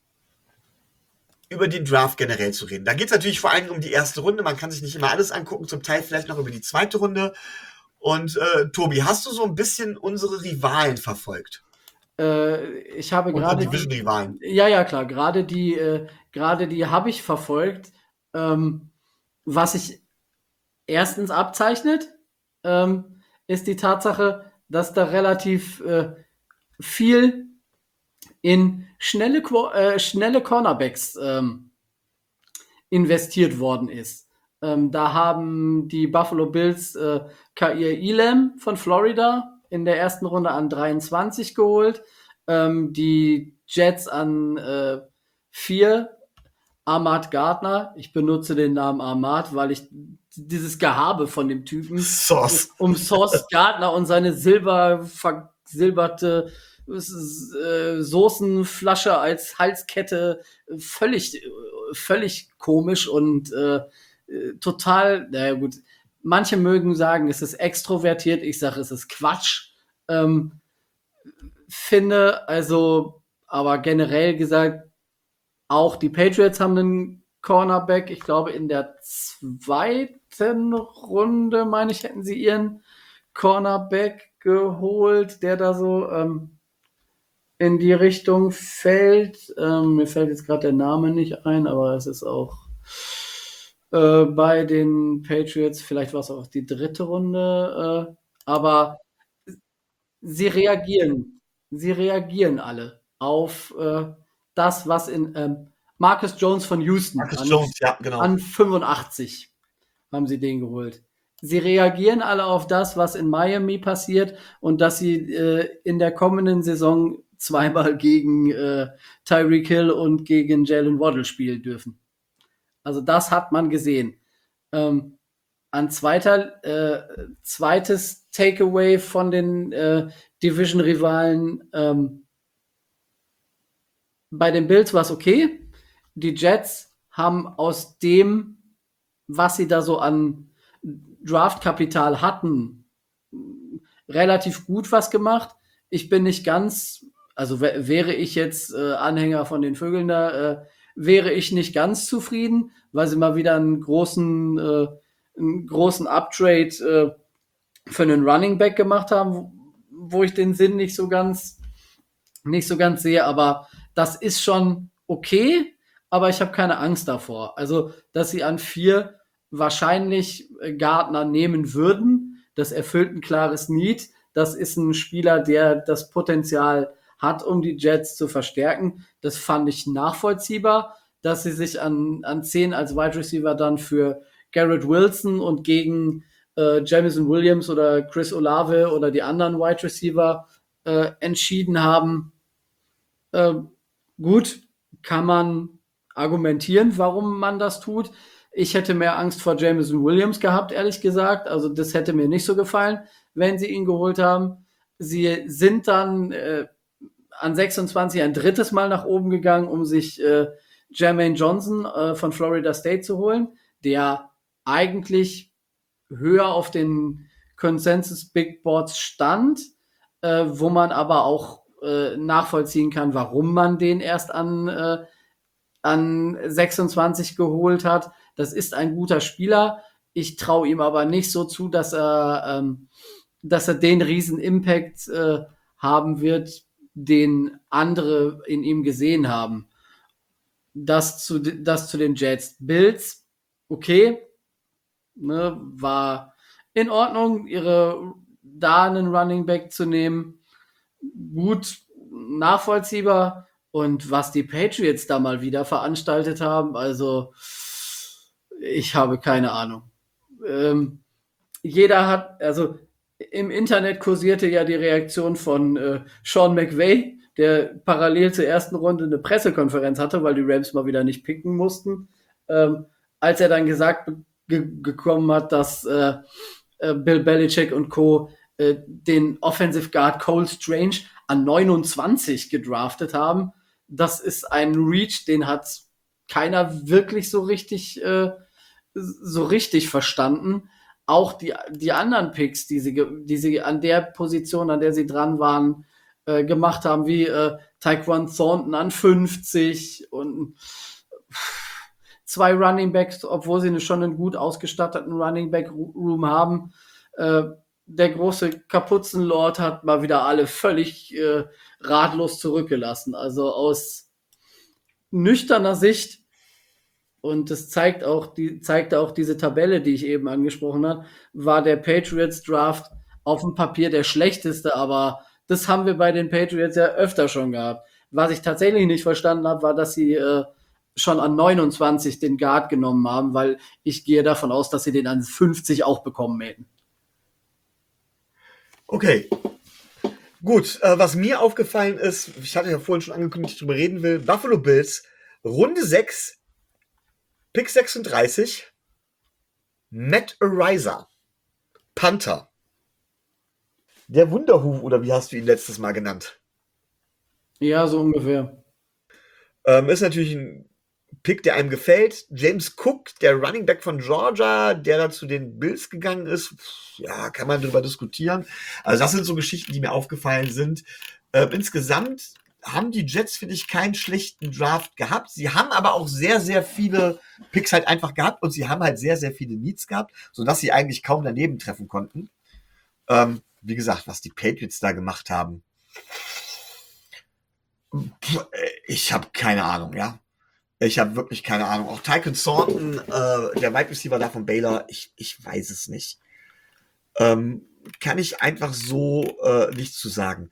über den Draft generell zu reden. Da geht es natürlich vor allem um die erste Runde. Man kann sich nicht immer alles angucken, zum Teil vielleicht noch über die zweite Runde. Und äh, Tobi, hast du so ein bisschen unsere Rivalen verfolgt? Äh, ich habe gerade Division-Rivalen. Ja, ja, klar. Gerade die, äh, gerade die habe ich verfolgt. Ähm, was sich erstens abzeichnet, ähm, ist die Tatsache, dass da relativ äh, viel in schnelle, äh, schnelle Cornerbacks ähm, investiert worden ist. Ähm, da haben die Buffalo Bills äh, Kair Elam von Florida in der ersten Runde an dreiundzwanzig geholt. Ähm, die Jets an äh, vier. Ahmad Gardner. Ich benutze den Namen Ahmad, weil ich dieses Gehabe von dem Typen Sauce. um Sauce Gardner und seine silber versilberte äh, Soßenflasche als Halskette völlig, völlig komisch und äh, total, naja gut, manche mögen sagen, es ist extrovertiert, ich sage, es ist Quatsch. Ähm, finde, also, aber generell gesagt, auch die Patriots haben einen Cornerback. Ich glaube, in der zweiten Runde, meine ich, hätten sie ihren Cornerback geholt, der da so ähm, in die Richtung fällt. Ähm, mir fällt jetzt gerade der Name nicht ein, aber es ist auch äh, bei den Patriots, vielleicht war es auch die dritte Runde, äh, aber sie reagieren. Sie reagieren alle auf äh, das, was in ähm, Marcus Jones von Houston Marcus an, Jones, ja, genau. an fünfundachtzig haben sie den geholt. Sie reagieren alle auf das, was in Miami passiert und dass sie äh, in der kommenden Saison zweimal gegen äh, Tyreek Hill und gegen Jalen Waddle spielen dürfen. Also das hat man gesehen. Ähm, an zweiter, äh, zweites Takeaway von den äh, Division-Rivalen. Ähm, bei den Bills war es okay. Die Jets haben aus dem, was sie da so an Draftkapital hatten, relativ gut was gemacht. Ich bin nicht ganz, also w- wäre ich jetzt äh, Anhänger von den Vögeln da, äh, wäre ich nicht ganz zufrieden, weil sie mal wieder einen großen, äh, einen großen Uptrade äh, für einen Running Back gemacht haben, wo, wo ich den Sinn nicht so ganz, nicht so ganz sehe. Aber das ist schon okay, aber ich habe keine Angst davor. Also, dass sie an vier wahrscheinlich Gardner nehmen würden, das erfüllt ein klares Need. Das ist ein Spieler, der das Potenzial hat, um die Jets zu verstärken. Das fand ich nachvollziehbar, dass sie sich an, an zehn als Wide Receiver dann für Garrett Wilson und gegen äh, Jamison Williams oder Chris Olave oder die anderen Wide Receiver äh, entschieden haben. Äh, gut, kann man argumentieren, warum man das tut. Ich hätte mehr Angst vor Jamison Williams gehabt, ehrlich gesagt. Also das hätte mir nicht so gefallen, wenn sie ihn geholt haben. Sie sind dann äh, an sechsundzwanzig ein drittes Mal nach oben gegangen, um sich äh, Jermaine Johnson äh, von Florida State zu holen, der eigentlich höher auf den Consensus Big Boards stand, äh, wo man aber auch äh, nachvollziehen kann, warum man den erst an, äh, an sechsundzwanzig geholt hat. Das ist ein guter Spieler. Ich traue ihm aber nicht so zu, dass er, ähm, dass er den riesen Impact äh, haben wird, den andere in ihm gesehen haben. Das zu, das zu den Jets. Bills, okay, ne, war in Ordnung, ihre da einen Running Back zu nehmen. Gut, nachvollziehbar. Und was die Patriots da mal wieder veranstaltet haben, also ich habe keine Ahnung. Ähm, jeder hat, also im Internet kursierte ja die Reaktion von äh, Sean McVay, der parallel zur ersten Runde eine Pressekonferenz hatte, weil die Rams mal wieder nicht picken mussten, ähm, als er dann gesagt ge- gekommen hat, dass äh, äh, Bill Belichick und Co. Äh, den Offensive Guard Cole Strange an neunundzwanzig gedraftet haben. Das ist ein Reach, den hat keiner wirklich so richtig äh, so richtig verstanden. Auch die, die anderen Picks, die sie, die sie an der Position, an der sie dran waren, äh, gemacht haben, wie äh, Tyquan Thornton an fünfzig und zwei Running Backs, obwohl sie schon einen gut ausgestatteten Running Back Room haben. Äh, der große Kapuzenlord hat mal wieder alle völlig äh, ratlos zurückgelassen. Also aus nüchterner Sicht, und das zeigt auch, die, zeigte auch diese Tabelle, die ich eben angesprochen habe, war der Patriots Draft auf dem Papier der schlechteste, aber das haben wir bei den Patriots ja öfter schon gehabt. Was ich tatsächlich nicht verstanden habe, war, dass sie äh, schon an neunundzwanzig den Guard genommen haben, weil ich gehe davon aus, dass sie den an fünfzig auch bekommen hätten. Okay. Gut, äh, was mir aufgefallen ist, ich hatte ja vorhin schon angekündigt, dass ich darüber reden will, Buffalo Bills, Runde sechs, Pick sechsunddreißig, Matt Ariza, Panther. Der Wunderhuf, oder wie hast du ihn letztes Mal genannt? Ja, so ungefähr. Ähm, ist natürlich ein Pick, der einem gefällt. James Cook, der Running Back von Georgia, der da zu den Bills gegangen ist, ja, kann man darüber diskutieren. Also das sind so Geschichten, die mir aufgefallen sind. Ähm, insgesamt haben die Jets, finde ich, keinen schlechten Draft gehabt. Sie haben aber auch sehr, sehr viele Picks halt einfach gehabt und sie haben halt sehr, sehr viele Needs gehabt, sodass sie eigentlich kaum daneben treffen konnten. Ähm, wie gesagt, was die Patriots da gemacht haben, ich habe keine Ahnung, ja. Ich habe wirklich keine Ahnung. Auch Tyquan Thornton, äh, der Wide Receiver da von Baylor, ich, ich weiß es nicht. Ähm, kann ich einfach so äh, nichts zu sagen.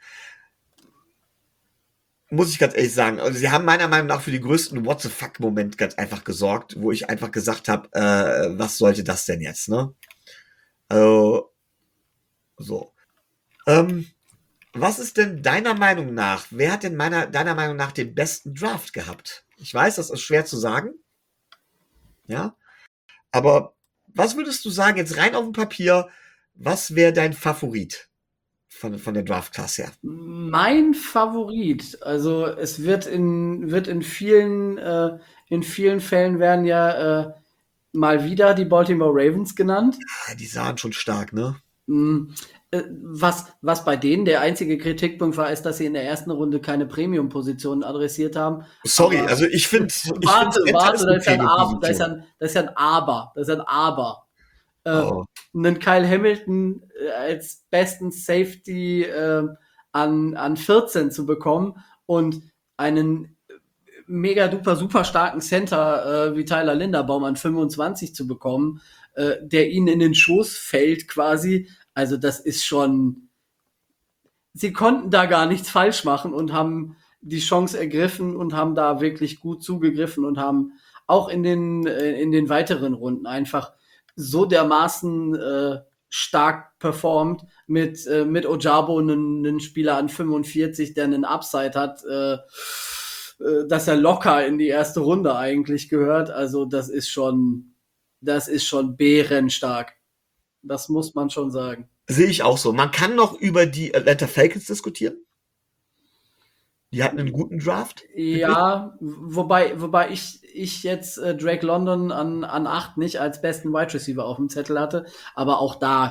Muss ich ganz ehrlich sagen. Also sie haben meiner Meinung nach für den größten What the fuck-Moment ganz einfach gesorgt, wo ich einfach gesagt habe, äh, was sollte das denn jetzt, ne? Also, so. Ähm, was ist denn deiner Meinung nach, wer hat denn meiner, deiner Meinung nach den besten Draft gehabt? Ich weiß, das ist schwer zu sagen. Ja. Aber was würdest du sagen, jetzt rein auf dem Papier, was wäre dein Favorit von, von der Draft-Class her? Mein Favorit, also es wird in, wird in vielen, äh, in vielen Fällen werden ja äh, mal wieder die Baltimore Ravens genannt. Ja, die sahen schon stark, ne? Mm, äh, Was, was bei denen der einzige Kritikpunkt war, ist, dass sie in der ersten Runde keine Premium-Positionen adressiert haben. Sorry, Aber also ich finde, ich warte, finde, warte, da ist ja ein Aber, da ist ja Premium-Position. ein, da ist ja ein Aber, da ist ja ein Aber. Äh, Oh. einen Kyle Hamilton äh, als besten Safety äh, an, an vierzehn zu bekommen und einen mega duper super starken Center äh, wie Tyler Linderbaum an fünfundzwanzig zu bekommen, äh, der ihnen in den Schoß fällt quasi. Also das ist schon, sie konnten da gar nichts falsch machen und haben die Chance ergriffen und haben da wirklich gut zugegriffen und haben auch in den, äh, in den weiteren Runden einfach so dermaßen äh, stark performt mit, äh, mit Ojabo, einen, einen Spieler an fünfundvierzig, der einen Upside hat, äh, äh, dass er locker in die erste Runde eigentlich gehört. Also das ist schon, das ist schon bärenstark. Das muss man schon sagen. Sehe ich auch so. Man kann noch über die Atlanta Falcons diskutieren. Die hatten einen guten Draft. Ja, wobei, wobei ich, ich jetzt äh, Drake London an, an acht nicht als besten Wide Receiver auf dem Zettel hatte, aber auch da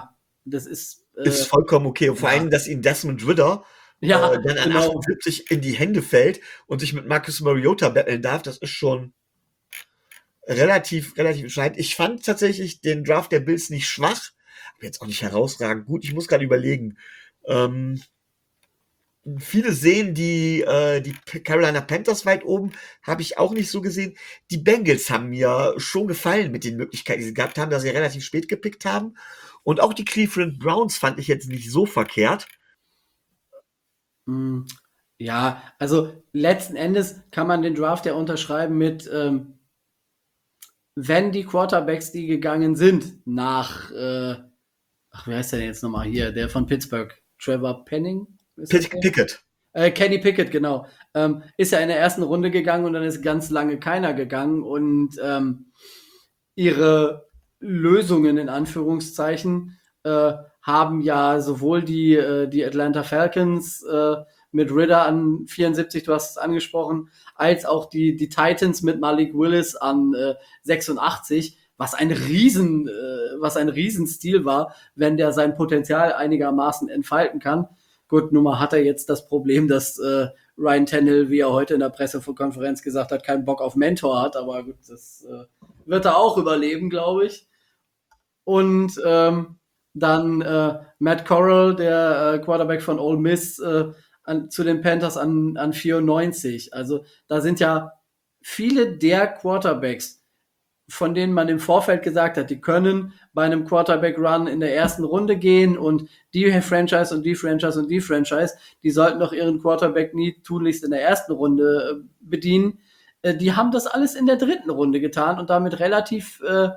das ist, äh, ist vollkommen okay. Und vor ja. allem, dass ihn Desmond Ridder Ja, äh, dann an genau. achtundsiebzig in die Hände fällt und sich mit Marcus Mariota battlen darf, das ist schon relativ, relativ entscheidend. Ich fand tatsächlich den Draft der Bills nicht schwach, aber jetzt auch nicht herausragend gut. Ich muss gerade überlegen. Ähm, viele sehen die, äh, die Carolina Panthers weit oben, habe ich auch nicht so gesehen. Die Bengals haben mir schon gefallen mit den Möglichkeiten, die sie gehabt haben, dass sie relativ spät gepickt haben. Und auch die Cleveland Browns fand ich jetzt nicht so verkehrt. Hm, ja, also letzten Endes kann man den Draft ja unterschreiben mit, ähm, wenn die Quarterbacks, die gegangen sind, nach, äh, ach, wie heißt der denn jetzt nochmal hier, der von Pittsburgh, Trevor Penning? Ist das Pick, der? Pickett. Äh, Kenny Pickett, genau. Ähm, ist ja in der ersten Runde gegangen und dann ist ganz lange keiner gegangen und ähm, ihre Lösungen in Anführungszeichen äh, haben ja sowohl die, äh, die Atlanta Falcons äh, mit Ridder an vierundsiebzig, du hast es angesprochen, als auch die, die Titans mit Malik Willis an äh, sechsundachtzig, was ein Riesen, äh, was ein Riesenstil war, wenn der sein Potenzial einigermaßen entfalten kann. Gut, nun mal hat er jetzt das Problem, dass äh, Ryan Tannehill, wie er heute in der Pressekonferenz gesagt hat, keinen Bock auf Mentor hat, aber gut, das äh, wird er auch überleben, glaube ich. Und ähm, dann äh, Matt Corral, der äh, Quarterback von Ole Miss, äh, an, zu den Panthers an, an vierundneunzig. Also da sind ja viele der Quarterbacks, von denen man im Vorfeld gesagt hat, die können bei einem Quarterback-Run in der ersten Runde gehen und die Franchise und die Franchise und die Franchise, die sollten doch ihren Quarterback nie tunlichst in der ersten Runde äh, bedienen. Äh, die haben das alles in der dritten Runde getan und damit relativ äh,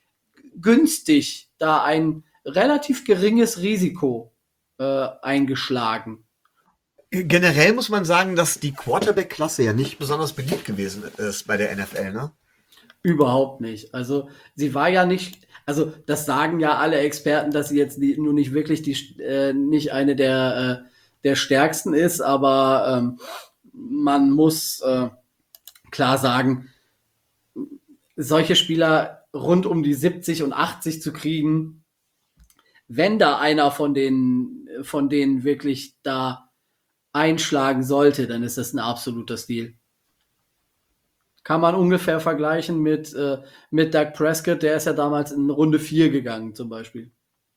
günstig da ein relativ geringes Risiko äh, eingeschlagen. Generell muss man sagen, dass die Quarterback-Klasse ja nicht besonders beliebt gewesen ist bei der N F L, ne? Überhaupt nicht. Also sie war ja nicht, also das sagen ja alle Experten, dass sie jetzt die, nur nicht wirklich die äh, nicht eine der äh, der stärksten ist, aber ähm, man muss äh, klar sagen, solche Spieler rund um die siebzig und achtzig zu kriegen, wenn da einer von denen von denen wirklich da einschlagen sollte, dann ist das ein absoluter Stil. Kann man ungefähr vergleichen mit, äh, mit Dak Prescott, der ist ja damals in Runde vier gegangen, zum Beispiel.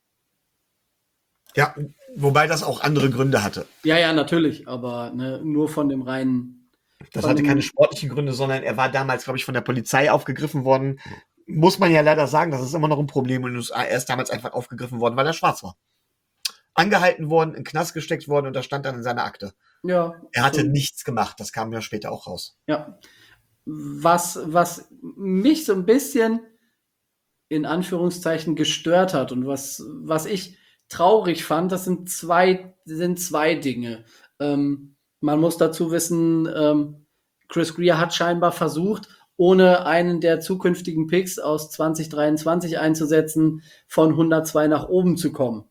Ja, wobei das auch andere Gründe hatte. Ja, ja, natürlich, aber ne, nur von dem reinen. Das hatte keine sportlichen Gründe, sondern er war damals, glaube ich, von der Polizei aufgegriffen worden. Muss man ja leider sagen, das ist immer noch ein Problem in den U S A. Er ist damals einfach aufgegriffen worden, weil er schwarz war. Angehalten worden, in den Knast gesteckt worden und das stand dann in seiner Akte. Ja. Er hatte so. nichts gemacht, das kam ja später auch raus. Ja. Was, was mich so ein bisschen in Anführungszeichen gestört hat und was, was ich traurig fand, das sind zwei, sind zwei Dinge. Ähm, man muss dazu wissen, ähm, Chris Grier hat scheinbar versucht, ohne einen der zukünftigen Picks aus zwanzig dreiundzwanzig einzusetzen, von hundertzwei nach oben zu kommen.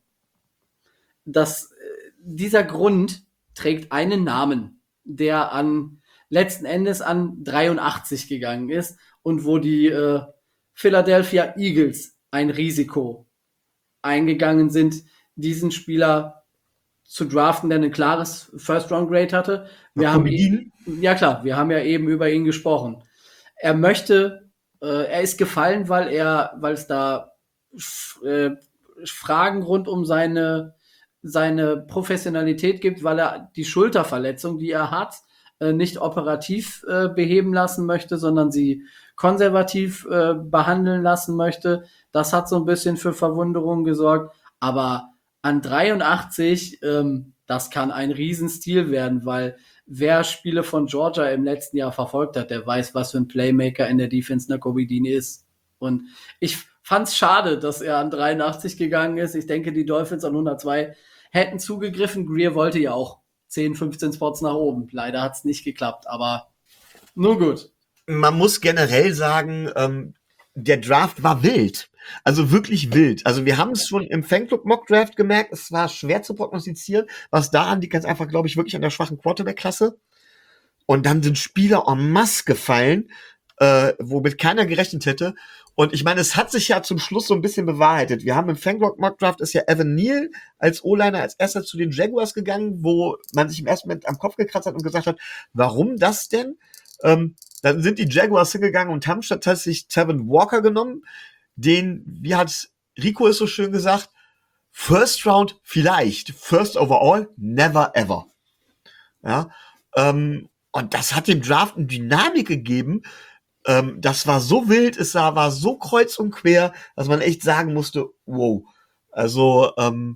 Das, dieser Grund trägt einen Namen, der an letzten Endes an dreiundachtzig gegangen ist und wo die äh, Philadelphia Eagles ein Risiko eingegangen sind, diesen Spieler zu draften, der ein klares First-Round-Grade hatte. Wir haben ihn, ja klar, wir haben ja eben über ihn gesprochen. Er möchte, äh, er ist gefallen, weil er, weil es da äh, Fragen rund um seine seine Professionalität gibt, weil er die Schulterverletzung, die er hat, äh, nicht operativ äh, beheben lassen möchte, sondern sie konservativ äh, behandeln lassen möchte. Das hat so ein bisschen für Verwunderung gesorgt. Aber an dreiundachtzig, ähm, das kann ein Riesenstil werden, weil wer Spiele von Georgia im letzten Jahr verfolgt hat, der weiß, was für ein Playmaker in der Defense Nakobe Dean ist. Und ich fand's schade, dass er an dreiundachtzig gegangen ist. Ich denke, die Dolphins an hundertzwei hätten zugegriffen. Greer wollte ja auch zehn, fünfzehn Spots nach oben. Leider hat's nicht geklappt, aber nur gut. Man muss generell sagen, ähm, der Draft war wild. Also wirklich wild. Also wir haben es schon im Fanclub Mock Draft gemerkt, es war schwer zu prognostizieren, was daran liegt ganz einfach, glaube ich, wirklich an der schwachen Quarterback-Klasse. Und dann sind Spieler en masse gefallen, äh, womit keiner gerechnet hätte. Und ich meine, es hat sich ja zum Schluss so ein bisschen bewahrheitet. Wir haben im Fangrock Mock Draft ist ja Evan Neal als O-Liner als erster zu den Jaguars gegangen, wo man sich im ersten Moment am Kopf gekratzt hat und gesagt hat, warum das denn? Ähm, dann sind die Jaguars hingegangen und haben stattdessen Tevin Walker genommen, den, wie hat Rico es so schön gesagt, First Round vielleicht, First Overall, never ever. Ja, ähm, und das hat dem Draft eine Dynamik gegeben. Ähm, das war so wild, es war, war so kreuz und quer, dass man echt sagen musste, wow. Also, ähm,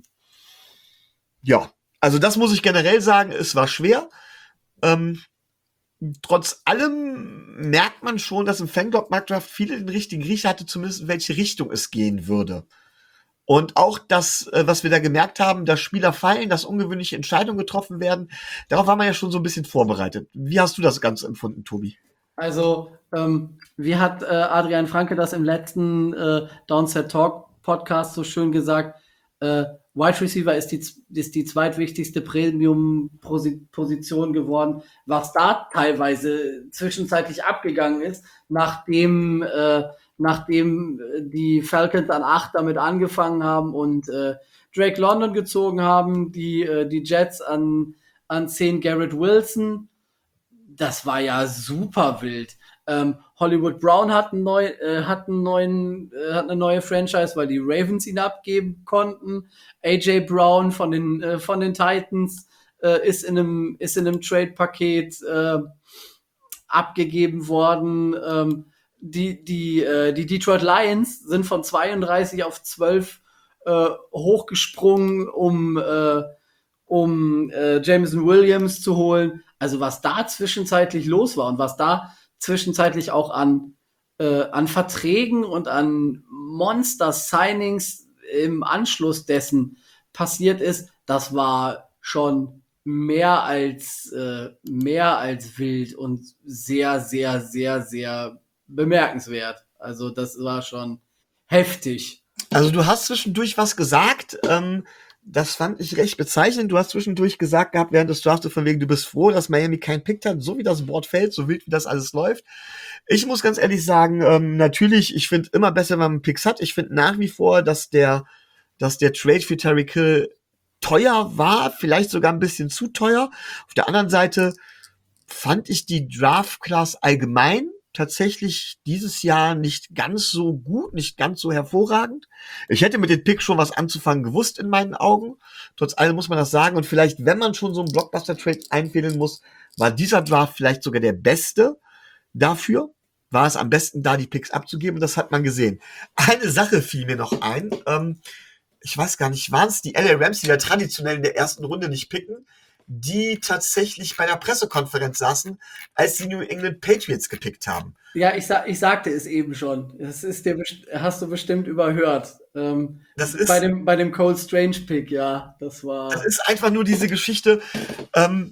ja, also das muss ich generell sagen, es war schwer. Ähm, trotz allem merkt man schon, dass im Fanglock-Markt-Draft viele den richtigen Riecher hatte, zumindest in welche Richtung es gehen würde. Und auch das, äh, was wir da gemerkt haben, dass Spieler fallen, dass ungewöhnliche Entscheidungen getroffen werden, darauf war man ja schon so ein bisschen vorbereitet. Wie hast du das Ganze empfunden, Tobi? Also, ähm, wie hat äh, Adrian Franke das im letzten äh, Downset Talk Podcast so schön gesagt? Äh, Wide Receiver ist die, ist die zweitwichtigste Premium-Position geworden, was da teilweise zwischenzeitlich abgegangen ist, nachdem, äh, nachdem die Falcons an acht damit angefangen haben und äh, Drake London gezogen haben, die, äh, die Jets an, an zehn Garrett Wilson. Das war ja super wild. Ähm, Hollywood Brown hat, einen neu, äh, hat, einen neuen, äh, hat eine neue Franchise, weil die Ravens ihn abgeben konnten. A J Brown von den, äh, von den Titans äh, ist in einem, ist in einem Trade-Paket äh, abgegeben worden. Ähm, die, die, äh, die Detroit Lions sind von zweiunddreißig auf zwölf äh, hochgesprungen, um, äh, um äh, Jameson Williams zu holen. Also was da zwischenzeitlich los war und was da zwischenzeitlich auch an, äh, an Verträgen und an Monster-Signings im Anschluss dessen passiert ist, das war schon mehr als, äh, mehr als wild und sehr, sehr, sehr, sehr bemerkenswert. Also das war schon heftig. Also du hast zwischendurch was gesagt, ähm, das fand ich recht bezeichnend. Du hast zwischendurch gesagt gehabt, während des Drafts von wegen, du bist froh, dass Miami keinen Pick hat, so wie das Board fällt, so wild wie das alles läuft. Ich muss ganz ehrlich sagen, ähm, natürlich, ich finde immer besser, wenn man Picks hat. Ich finde nach wie vor, dass der, dass der Trade für Tyreek Hill teuer war, vielleicht sogar ein bisschen zu teuer. Auf der anderen Seite fand ich die Draft Class allgemein tatsächlich dieses Jahr nicht ganz so gut, nicht ganz so hervorragend. Ich hätte mit den Picks schon was anzufangen gewusst in meinen Augen. Trotz allem muss man das sagen. Und vielleicht, wenn man schon so einen Blockbuster-Trade einfädeln muss, war dieser Draft vielleicht sogar der beste dafür. War es am besten, da die Picks abzugeben. Und das hat man gesehen. Eine Sache fiel mir noch ein. Ähm, ich weiß gar nicht, waren es die L A Rams, die ja traditionell in der ersten Runde nicht picken, die tatsächlich bei der Pressekonferenz saßen, als die New England Patriots gepickt haben. Ja, ich, sa- ich sagte es eben schon. Das ist dir best- hast du bestimmt überhört. Ähm, Das ist, bei dem bei dem Cole Strange Pick, ja, das war. das ist einfach nur diese Geschichte, ähm,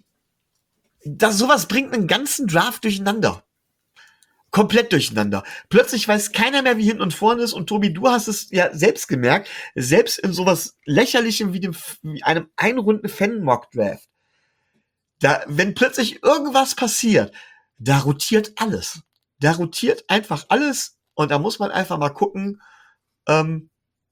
dass sowas bringt einen ganzen Draft durcheinander. Komplett durcheinander. Plötzlich weiß keiner mehr, wie hinten und vorne ist. Und Tobi, du hast es ja selbst gemerkt, selbst in sowas Lächerlichem wie, dem, wie einem Einrunden-Fan-Mock-Draft, da, wenn plötzlich irgendwas passiert, da rotiert alles. Da rotiert einfach alles und da muss man einfach mal gucken, ähm,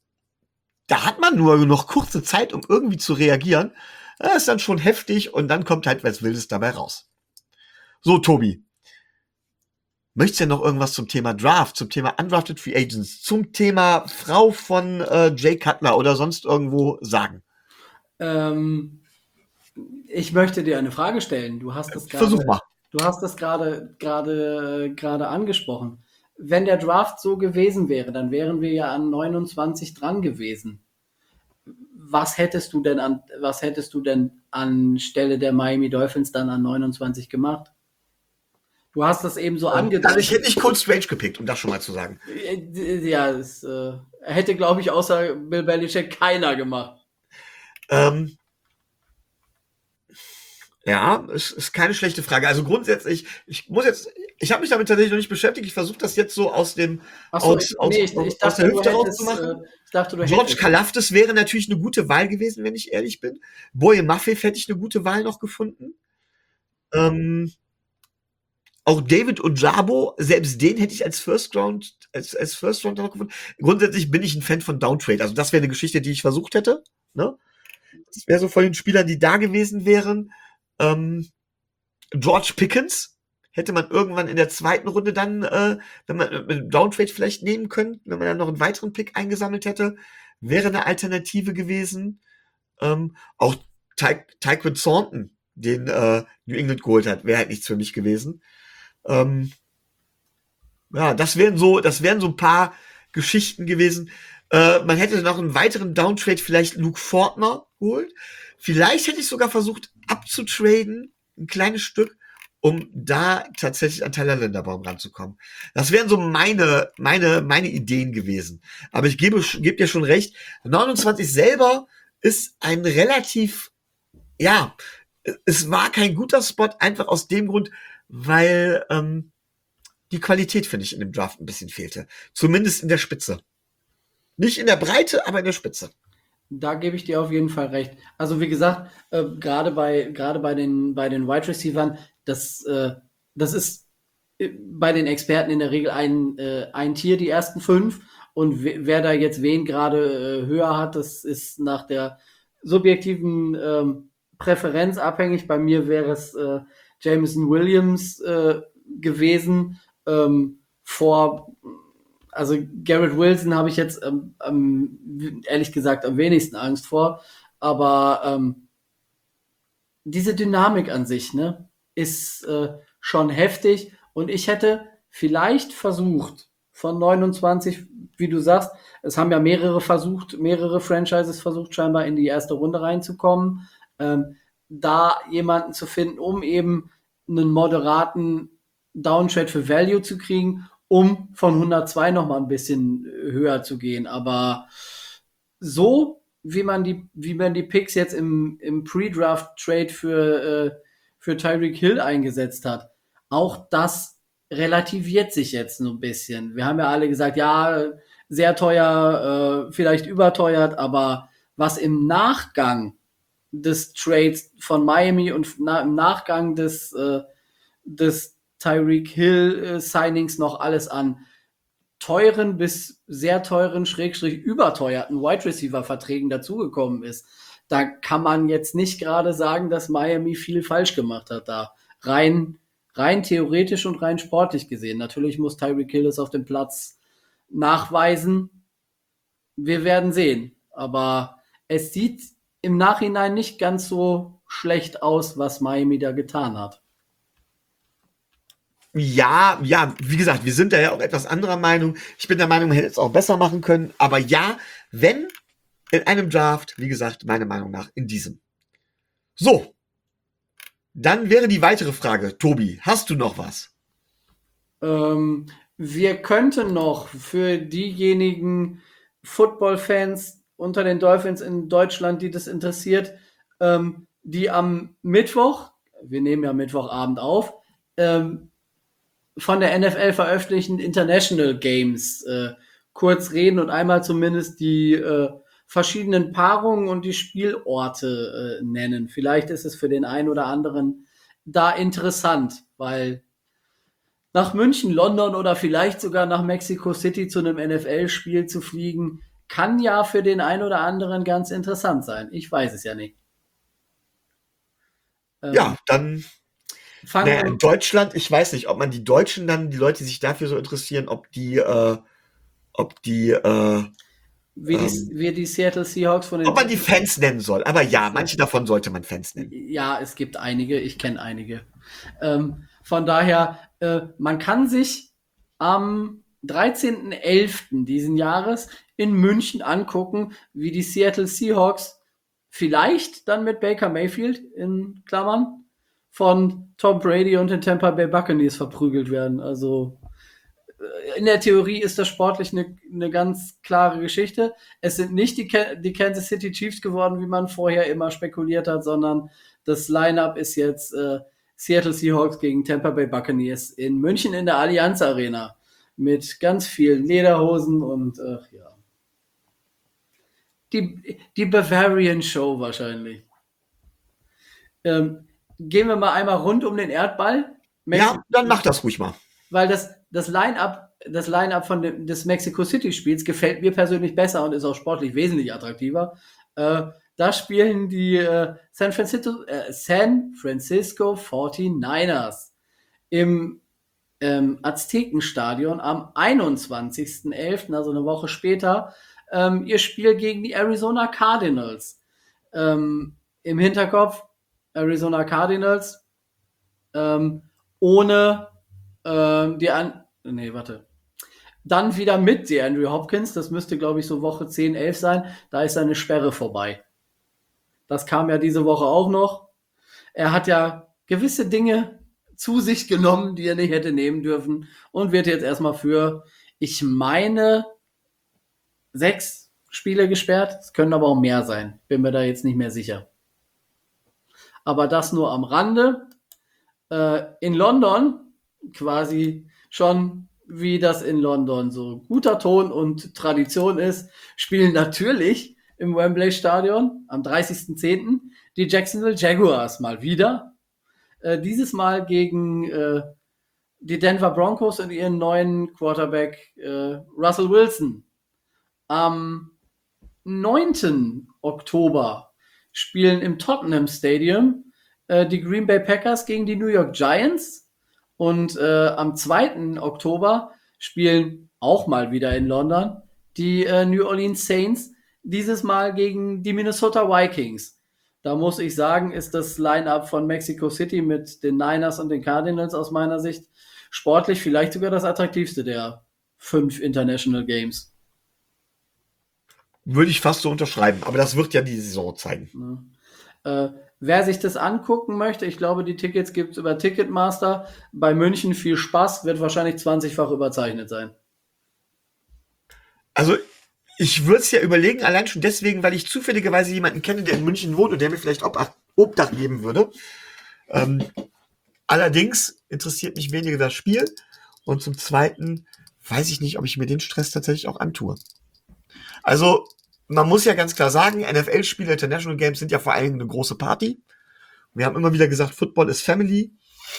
da hat man nur noch kurze Zeit, um irgendwie zu reagieren. Das ist dann schon heftig und dann kommt halt was Wildes dabei raus. So, Tobi. Möchtest du noch irgendwas zum Thema Draft, zum Thema Undrafted Free Agents, zum Thema Frau von äh, Jay Cutler oder sonst irgendwo sagen? Ähm, ich möchte dir eine Frage stellen. Du hast das Versuch gerade, mal. du hast das gerade, gerade, gerade angesprochen. Wenn der Draft so gewesen wäre, dann wären wir ja an neunundzwanzig dran gewesen. Was hättest du denn an, was hättest du denn anstelle der Miami Dolphins dann an neunundzwanzig gemacht? Du hast das eben so Also angedeutet. ich hätte nicht Cole Strange gepickt, um das schon mal zu sagen. Ja, das äh, hätte, glaube ich, außer Bill Belichick keiner gemacht. Ähm, ja, es ist keine schlechte Frage. Also grundsätzlich, ich muss jetzt, ich habe mich damit tatsächlich noch nicht beschäftigt. Ich versuche das jetzt so aus dem Ach so, aus, ich, aus, nee, ich, aus, ich aus dachte, der du Hüfte hättest, rauszumachen. äh, ich dachte, du George hättest. Kalafdis wäre natürlich eine gute Wahl gewesen, wenn ich ehrlich bin. Boye Maffei hätte ich eine gute Wahl noch gefunden. Ähm, auch David Ojabo, selbst den hätte ich als First Round als, als First Rounder noch gefunden. Grundsätzlich bin ich ein Fan von Downtrade. Also das wäre eine Geschichte, die ich versucht hätte. Ne? Das wäre so von den Spielern, die da gewesen wären. Ähm, George Pickens hätte man irgendwann in der zweiten Runde dann, äh, wenn man mit dem Downtrade vielleicht nehmen können, wenn man dann noch einen weiteren Pick eingesammelt hätte, wäre eine Alternative gewesen. Ähm, auch Ty Tyquan Thornton, den äh, New England geholt hat, wäre halt nichts für mich gewesen. Ähm, ja, das wären so, das wären so ein paar Geschichten gewesen. Äh, man hätte noch einen weiteren Downtrade, vielleicht Luke Fortner geholt. Vielleicht hätte ich sogar versucht abzutraden, ein kleines Stück, um da tatsächlich an Tyler Linderbaum ranzukommen. Das wären so meine, meine, meine Ideen gewesen. Aber ich gebe, gebe dir schon recht, neunundzwanzig selber ist ein relativ, ja, es war kein guter Spot, einfach aus dem Grund, weil ähm, die Qualität, finde ich, in dem Draft ein bisschen fehlte. Zumindest in der Spitze. Nicht in der Breite, aber in der Spitze. Da gebe ich dir auf jeden Fall recht. Also wie gesagt, äh, gerade bei gerade bei den bei den Wide Receivern, das äh, das ist äh, bei den Experten in der Regel ein äh, ein Tier, die ersten fünf, und we- wer da jetzt wen gerade äh, höher hat, das ist nach der subjektiven ähm, Präferenz abhängig. Bei mir wäre es äh, Jameson Williams äh, gewesen, ähm, vor also Garrett Wilson habe ich jetzt ähm, ähm, ehrlich gesagt am wenigsten Angst vor, aber ähm, diese Dynamik an sich, ne, ist äh, schon heftig, und ich hätte vielleicht versucht von neunundzwanzig, wie du sagst, es haben ja mehrere versucht, mehrere Franchises versucht scheinbar in die erste Runde reinzukommen, ähm, da jemanden zu finden, um eben einen moderaten Downtrade für Value zu kriegen, um von hundertzwei noch mal ein bisschen höher zu gehen. Aber so, wie man die, wie man die Picks jetzt im, im Pre-Draft-Trade für, äh, für Tyreek Hill eingesetzt hat, auch das relativiert sich jetzt so ein bisschen. Wir haben ja alle gesagt, ja, sehr teuer, äh, vielleicht überteuert, aber was im Nachgang des Trades von Miami und na, im Nachgang des, äh, des Tyreek Hill äh, Signings noch alles an teuren bis sehr teuren, schrägstrich überteuerten Wide Receiver Verträgen dazugekommen ist. Da kann man jetzt nicht gerade sagen, dass Miami viel falsch gemacht hat da. Rein, rein theoretisch und rein sportlich gesehen. Natürlich muss Tyreek Hill es auf dem Platz nachweisen. Wir werden sehen. Aber es sieht im Nachhinein nicht ganz so schlecht aus, was Miami da getan hat. Ja, ja, wie gesagt, wir sind da ja auch etwas anderer Meinung. Ich bin der Meinung, man hätte es auch besser machen können. Aber ja, wenn in einem Draft, wie gesagt, meiner Meinung nach in diesem. So, dann wäre die weitere Frage, Tobi, hast du noch was? Ähm, wir könnten noch für diejenigen Football-Fans unter den Dolphins in Deutschland, die das interessiert, ähm, die am Mittwoch, wir nehmen ja Mittwochabend auf, ähm, von der N F L veröffentlichten International Games äh, kurz reden und einmal zumindest die äh, verschiedenen Paarungen und die Spielorte äh, nennen. Vielleicht ist es für den einen oder anderen da interessant, weil nach München, London oder vielleicht sogar nach Mexico City zu einem N F L-Spiel zu fliegen, kann ja für den einen oder anderen ganz interessant sein. Ich weiß es ja nicht. Ähm, Ja, dann, fangen naja, wir in Deutschland, ich weiß nicht, ob man die Deutschen dann, die Leute, die sich dafür so interessieren, ob die, äh, ob die, äh, wie die, ähm, wie die Seattle Seahawks von den ob man die Fans nennen soll. Aber ja, manche davon sollte man Fans nennen. Ja, es gibt einige, ich kenne einige. Ähm, von daher, äh, man kann sich am dreizehnten elften diesen Jahres in München angucken, wie die Seattle Seahawks vielleicht dann mit Baker Mayfield in Klammern von Tom Brady und den Tampa Bay Buccaneers verprügelt werden. Also in der Theorie ist das sportlich eine, eine ganz klare Geschichte. Es sind nicht die, die Kansas City Chiefs geworden, wie man vorher immer spekuliert hat, sondern das Lineup ist jetzt äh, Seattle Seahawks gegen Tampa Bay Buccaneers in München in der Allianz Arena mit ganz vielen Lederhosen und ach ja. Die, die Bavarian Show wahrscheinlich. Ähm, gehen wir mal einmal rund um den Erdball. Ja, dann mach das ruhig mal. Weil das, das Line-Up das Line-Up von dem, des Mexico City-Spiels gefällt mir persönlich besser und ist auch sportlich wesentlich attraktiver. Äh, da spielen die äh, San Francisco, äh, San Francisco forty-niners im ähm, Aztekenstadion am einundzwanzigsten elften, also eine Woche später, ähm, ihr Spiel gegen die Arizona Cardinals. Ähm, Im Hinterkopf Arizona Cardinals ähm, ohne ähm, die an nee, warte. Dann wieder mit die Andrew Hopkins, das müsste, glaube ich, so Woche zehn, elf sein, da ist seine Sperre vorbei. Das kam ja diese Woche auch noch. Er hat ja gewisse Dinge zu sich genommen, die er nicht hätte nehmen dürfen und wird jetzt erstmal für, ich meine, sechs Spiele gesperrt. Es können aber auch mehr sein. Bin mir da jetzt nicht mehr sicher. Aber das nur am Rande. Äh, in London, quasi schon wie das in London so guter Ton und Tradition ist, spielen natürlich im Wembley Stadion am dreißigsten zehnten die Jacksonville Jaguars mal wieder. Äh, dieses Mal gegen äh, die Denver Broncos und ihren neuen Quarterback äh, Russell Wilson. Am neunten Oktober spielen im Tottenham Stadium äh, die Green Bay Packers gegen die New York Giants. Und äh, am zweiten Oktober spielen auch mal wieder in London die äh, New Orleans Saints, dieses Mal gegen die Minnesota Vikings. Da muss ich sagen, ist das Line-Up von Mexico City mit den Niners und den Cardinals aus meiner Sicht sportlich vielleicht sogar das attraktivste der fünf International Games. Würde ich fast so unterschreiben, aber das wird ja die Saison zeigen. Ja. Äh, wer sich das angucken möchte, ich glaube, die Tickets gibt es über Ticketmaster. Bei München viel Spaß, wird wahrscheinlich zwanzigfach überzeichnet sein. Also, ich würde es ja überlegen, allein schon deswegen, weil ich zufälligerweise jemanden kenne, der in München wohnt und der mir vielleicht Ob- Obdach geben würde. Ähm, allerdings interessiert mich weniger das Spiel. Und zum Zweiten weiß ich nicht, ob ich mir den Stress tatsächlich auch antue. Also, man muss ja ganz klar sagen, N F L-Spiele, International Games sind ja vor allem eine große Party. Wir haben immer wieder gesagt, Football ist Family.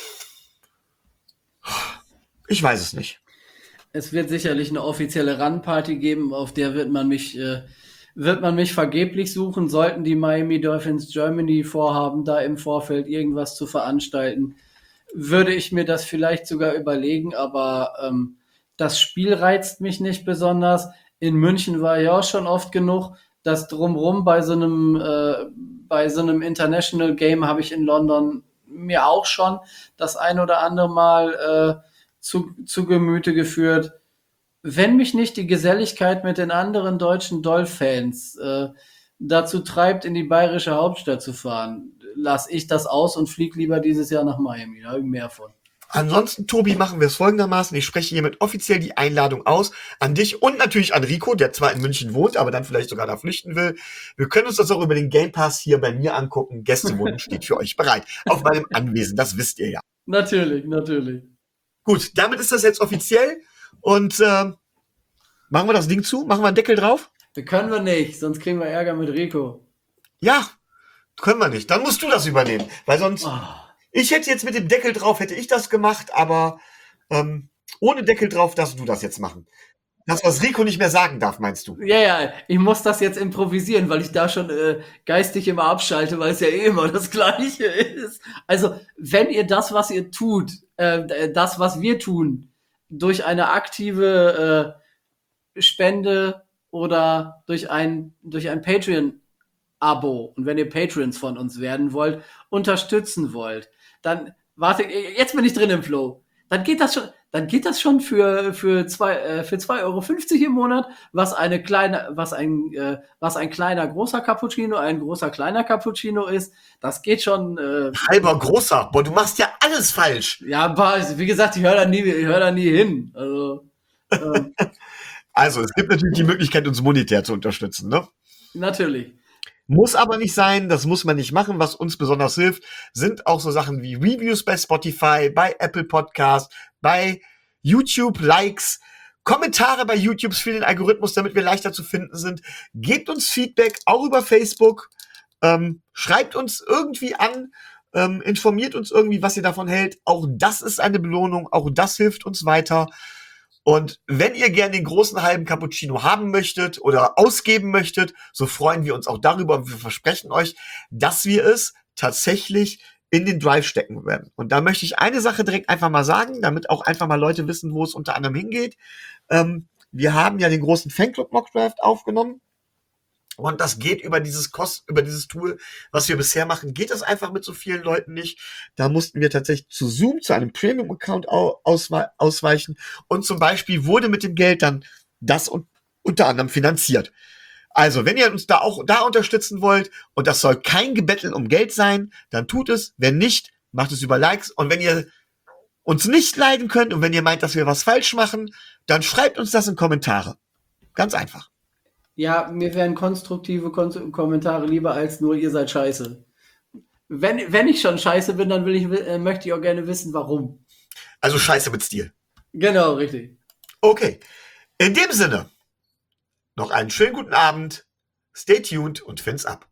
Ich weiß es nicht. Es wird sicherlich eine offizielle Run-Party geben, auf der wird man mich, äh, wird man mich vergeblich suchen, sollten die Miami Dolphins Germany vorhaben, da im Vorfeld irgendwas zu veranstalten, würde ich mir das vielleicht sogar überlegen, aber ähm, das Spiel reizt mich nicht besonders. In München war ja auch schon oft genug. Das Drumrum bei so einem, äh, bei so einem International Game habe ich in London mir auch schon das ein oder andere Mal äh, zu, zu Gemüte geführt. Wenn mich nicht die Geselligkeit mit den anderen deutschen Dolph-Fans äh, dazu treibt, in die bayerische Hauptstadt zu fahren, lasse ich das aus und fliege lieber dieses Jahr nach Miami. Da habe ich mehr von. Ansonsten, Tobi, machen wir es folgendermaßen. Ich spreche hiermit offiziell die Einladung aus an dich und natürlich an Rico, der zwar in München wohnt, aber dann vielleicht sogar da flüchten will. Wir können uns das auch über den Game Pass hier bei mir angucken. Gästewohnung steht für euch bereit. Auf meinem Anwesen, das wisst ihr ja. Natürlich, natürlich. Gut, damit ist das jetzt offiziell. Und äh, machen wir das Ding zu? Machen wir einen Deckel drauf? Das können wir nicht, sonst kriegen wir Ärger mit Rico. Ja, können wir nicht. Dann musst du das übernehmen. Weil sonst... Oh. Ich hätte jetzt mit dem Deckel drauf, hätte ich das gemacht, aber ähm, ohne Deckel drauf darfst du das jetzt machen. Das, was Rico nicht mehr sagen darf, meinst du? Ja, ja, ich muss das jetzt improvisieren, weil ich da schon äh, geistig immer abschalte, weil es ja eh immer das Gleiche ist. Also, wenn ihr das, was ihr tut, äh, das, was wir tun, durch eine aktive äh, Spende oder durch ein, durch ein Patreon-Abo, und wenn ihr Patrons von uns werden wollt, unterstützen wollt, dann, warte, jetzt bin ich drin im Flow. Dann geht das schon, dann geht das schon für, für zwei, äh, für zwei Euro fünfzig im Monat, was eine kleine, was ein, äh, was ein kleiner großer Cappuccino, ein großer kleiner Cappuccino ist. Das geht schon, äh, Halber großer. Boah, du machst ja alles falsch. ja, aber wie gesagt, ich höre da nie, ich höre da nie hin. Also, ähm, Also, es gibt natürlich die Möglichkeit, uns monetär zu unterstützen, ne? natürlich. Muss aber nicht sein, das muss man nicht machen. Was uns besonders hilft, sind auch so Sachen wie Reviews bei Spotify, bei Apple Podcast, bei YouTube, Likes, Kommentare bei YouTube für den Algorithmus, damit wir leichter zu finden sind. Gebt uns Feedback, auch über Facebook. Ähm, schreibt uns irgendwie an, ähm, informiert uns irgendwie, was ihr davon hält. Auch das ist eine Belohnung, auch das hilft uns weiter. Und wenn ihr gerne den großen halben Cappuccino haben möchtet oder ausgeben möchtet, so freuen wir uns auch darüber. Und wir versprechen euch, dass wir es tatsächlich in den Drive stecken werden. Und da möchte ich eine Sache direkt einfach mal sagen, damit auch einfach mal Leute wissen, wo es unter anderem hingeht. Ähm, wir haben ja den großen Fanclub Mockdraft aufgenommen. Und das geht über dieses Kost, über dieses Tool, was wir bisher machen, geht das einfach mit so vielen Leuten nicht. Da mussten wir tatsächlich zu Zoom, zu einem Premium-Account auswe- ausweichen. Und zum Beispiel wurde mit dem Geld dann das un- unter anderem finanziert. Also, wenn ihr uns da auch da unterstützen wollt, und das soll kein Gebetteln um Geld sein, dann tut es. Wenn nicht, macht es über Likes. Und wenn ihr uns nicht leiden könnt und wenn ihr meint, dass wir was falsch machen, dann schreibt uns das in Kommentare. Ganz einfach. Ja, mir wären konstruktive Kon Kommentare lieber als nur ihr seid scheiße. Wenn, wenn ich schon scheiße bin, dann will ich, äh, möchte ich auch gerne wissen, warum. Also Scheiße mit Stil. Genau, richtig. Okay. In dem Sinne, noch einen schönen guten Abend. Stay tuned und Fins ab.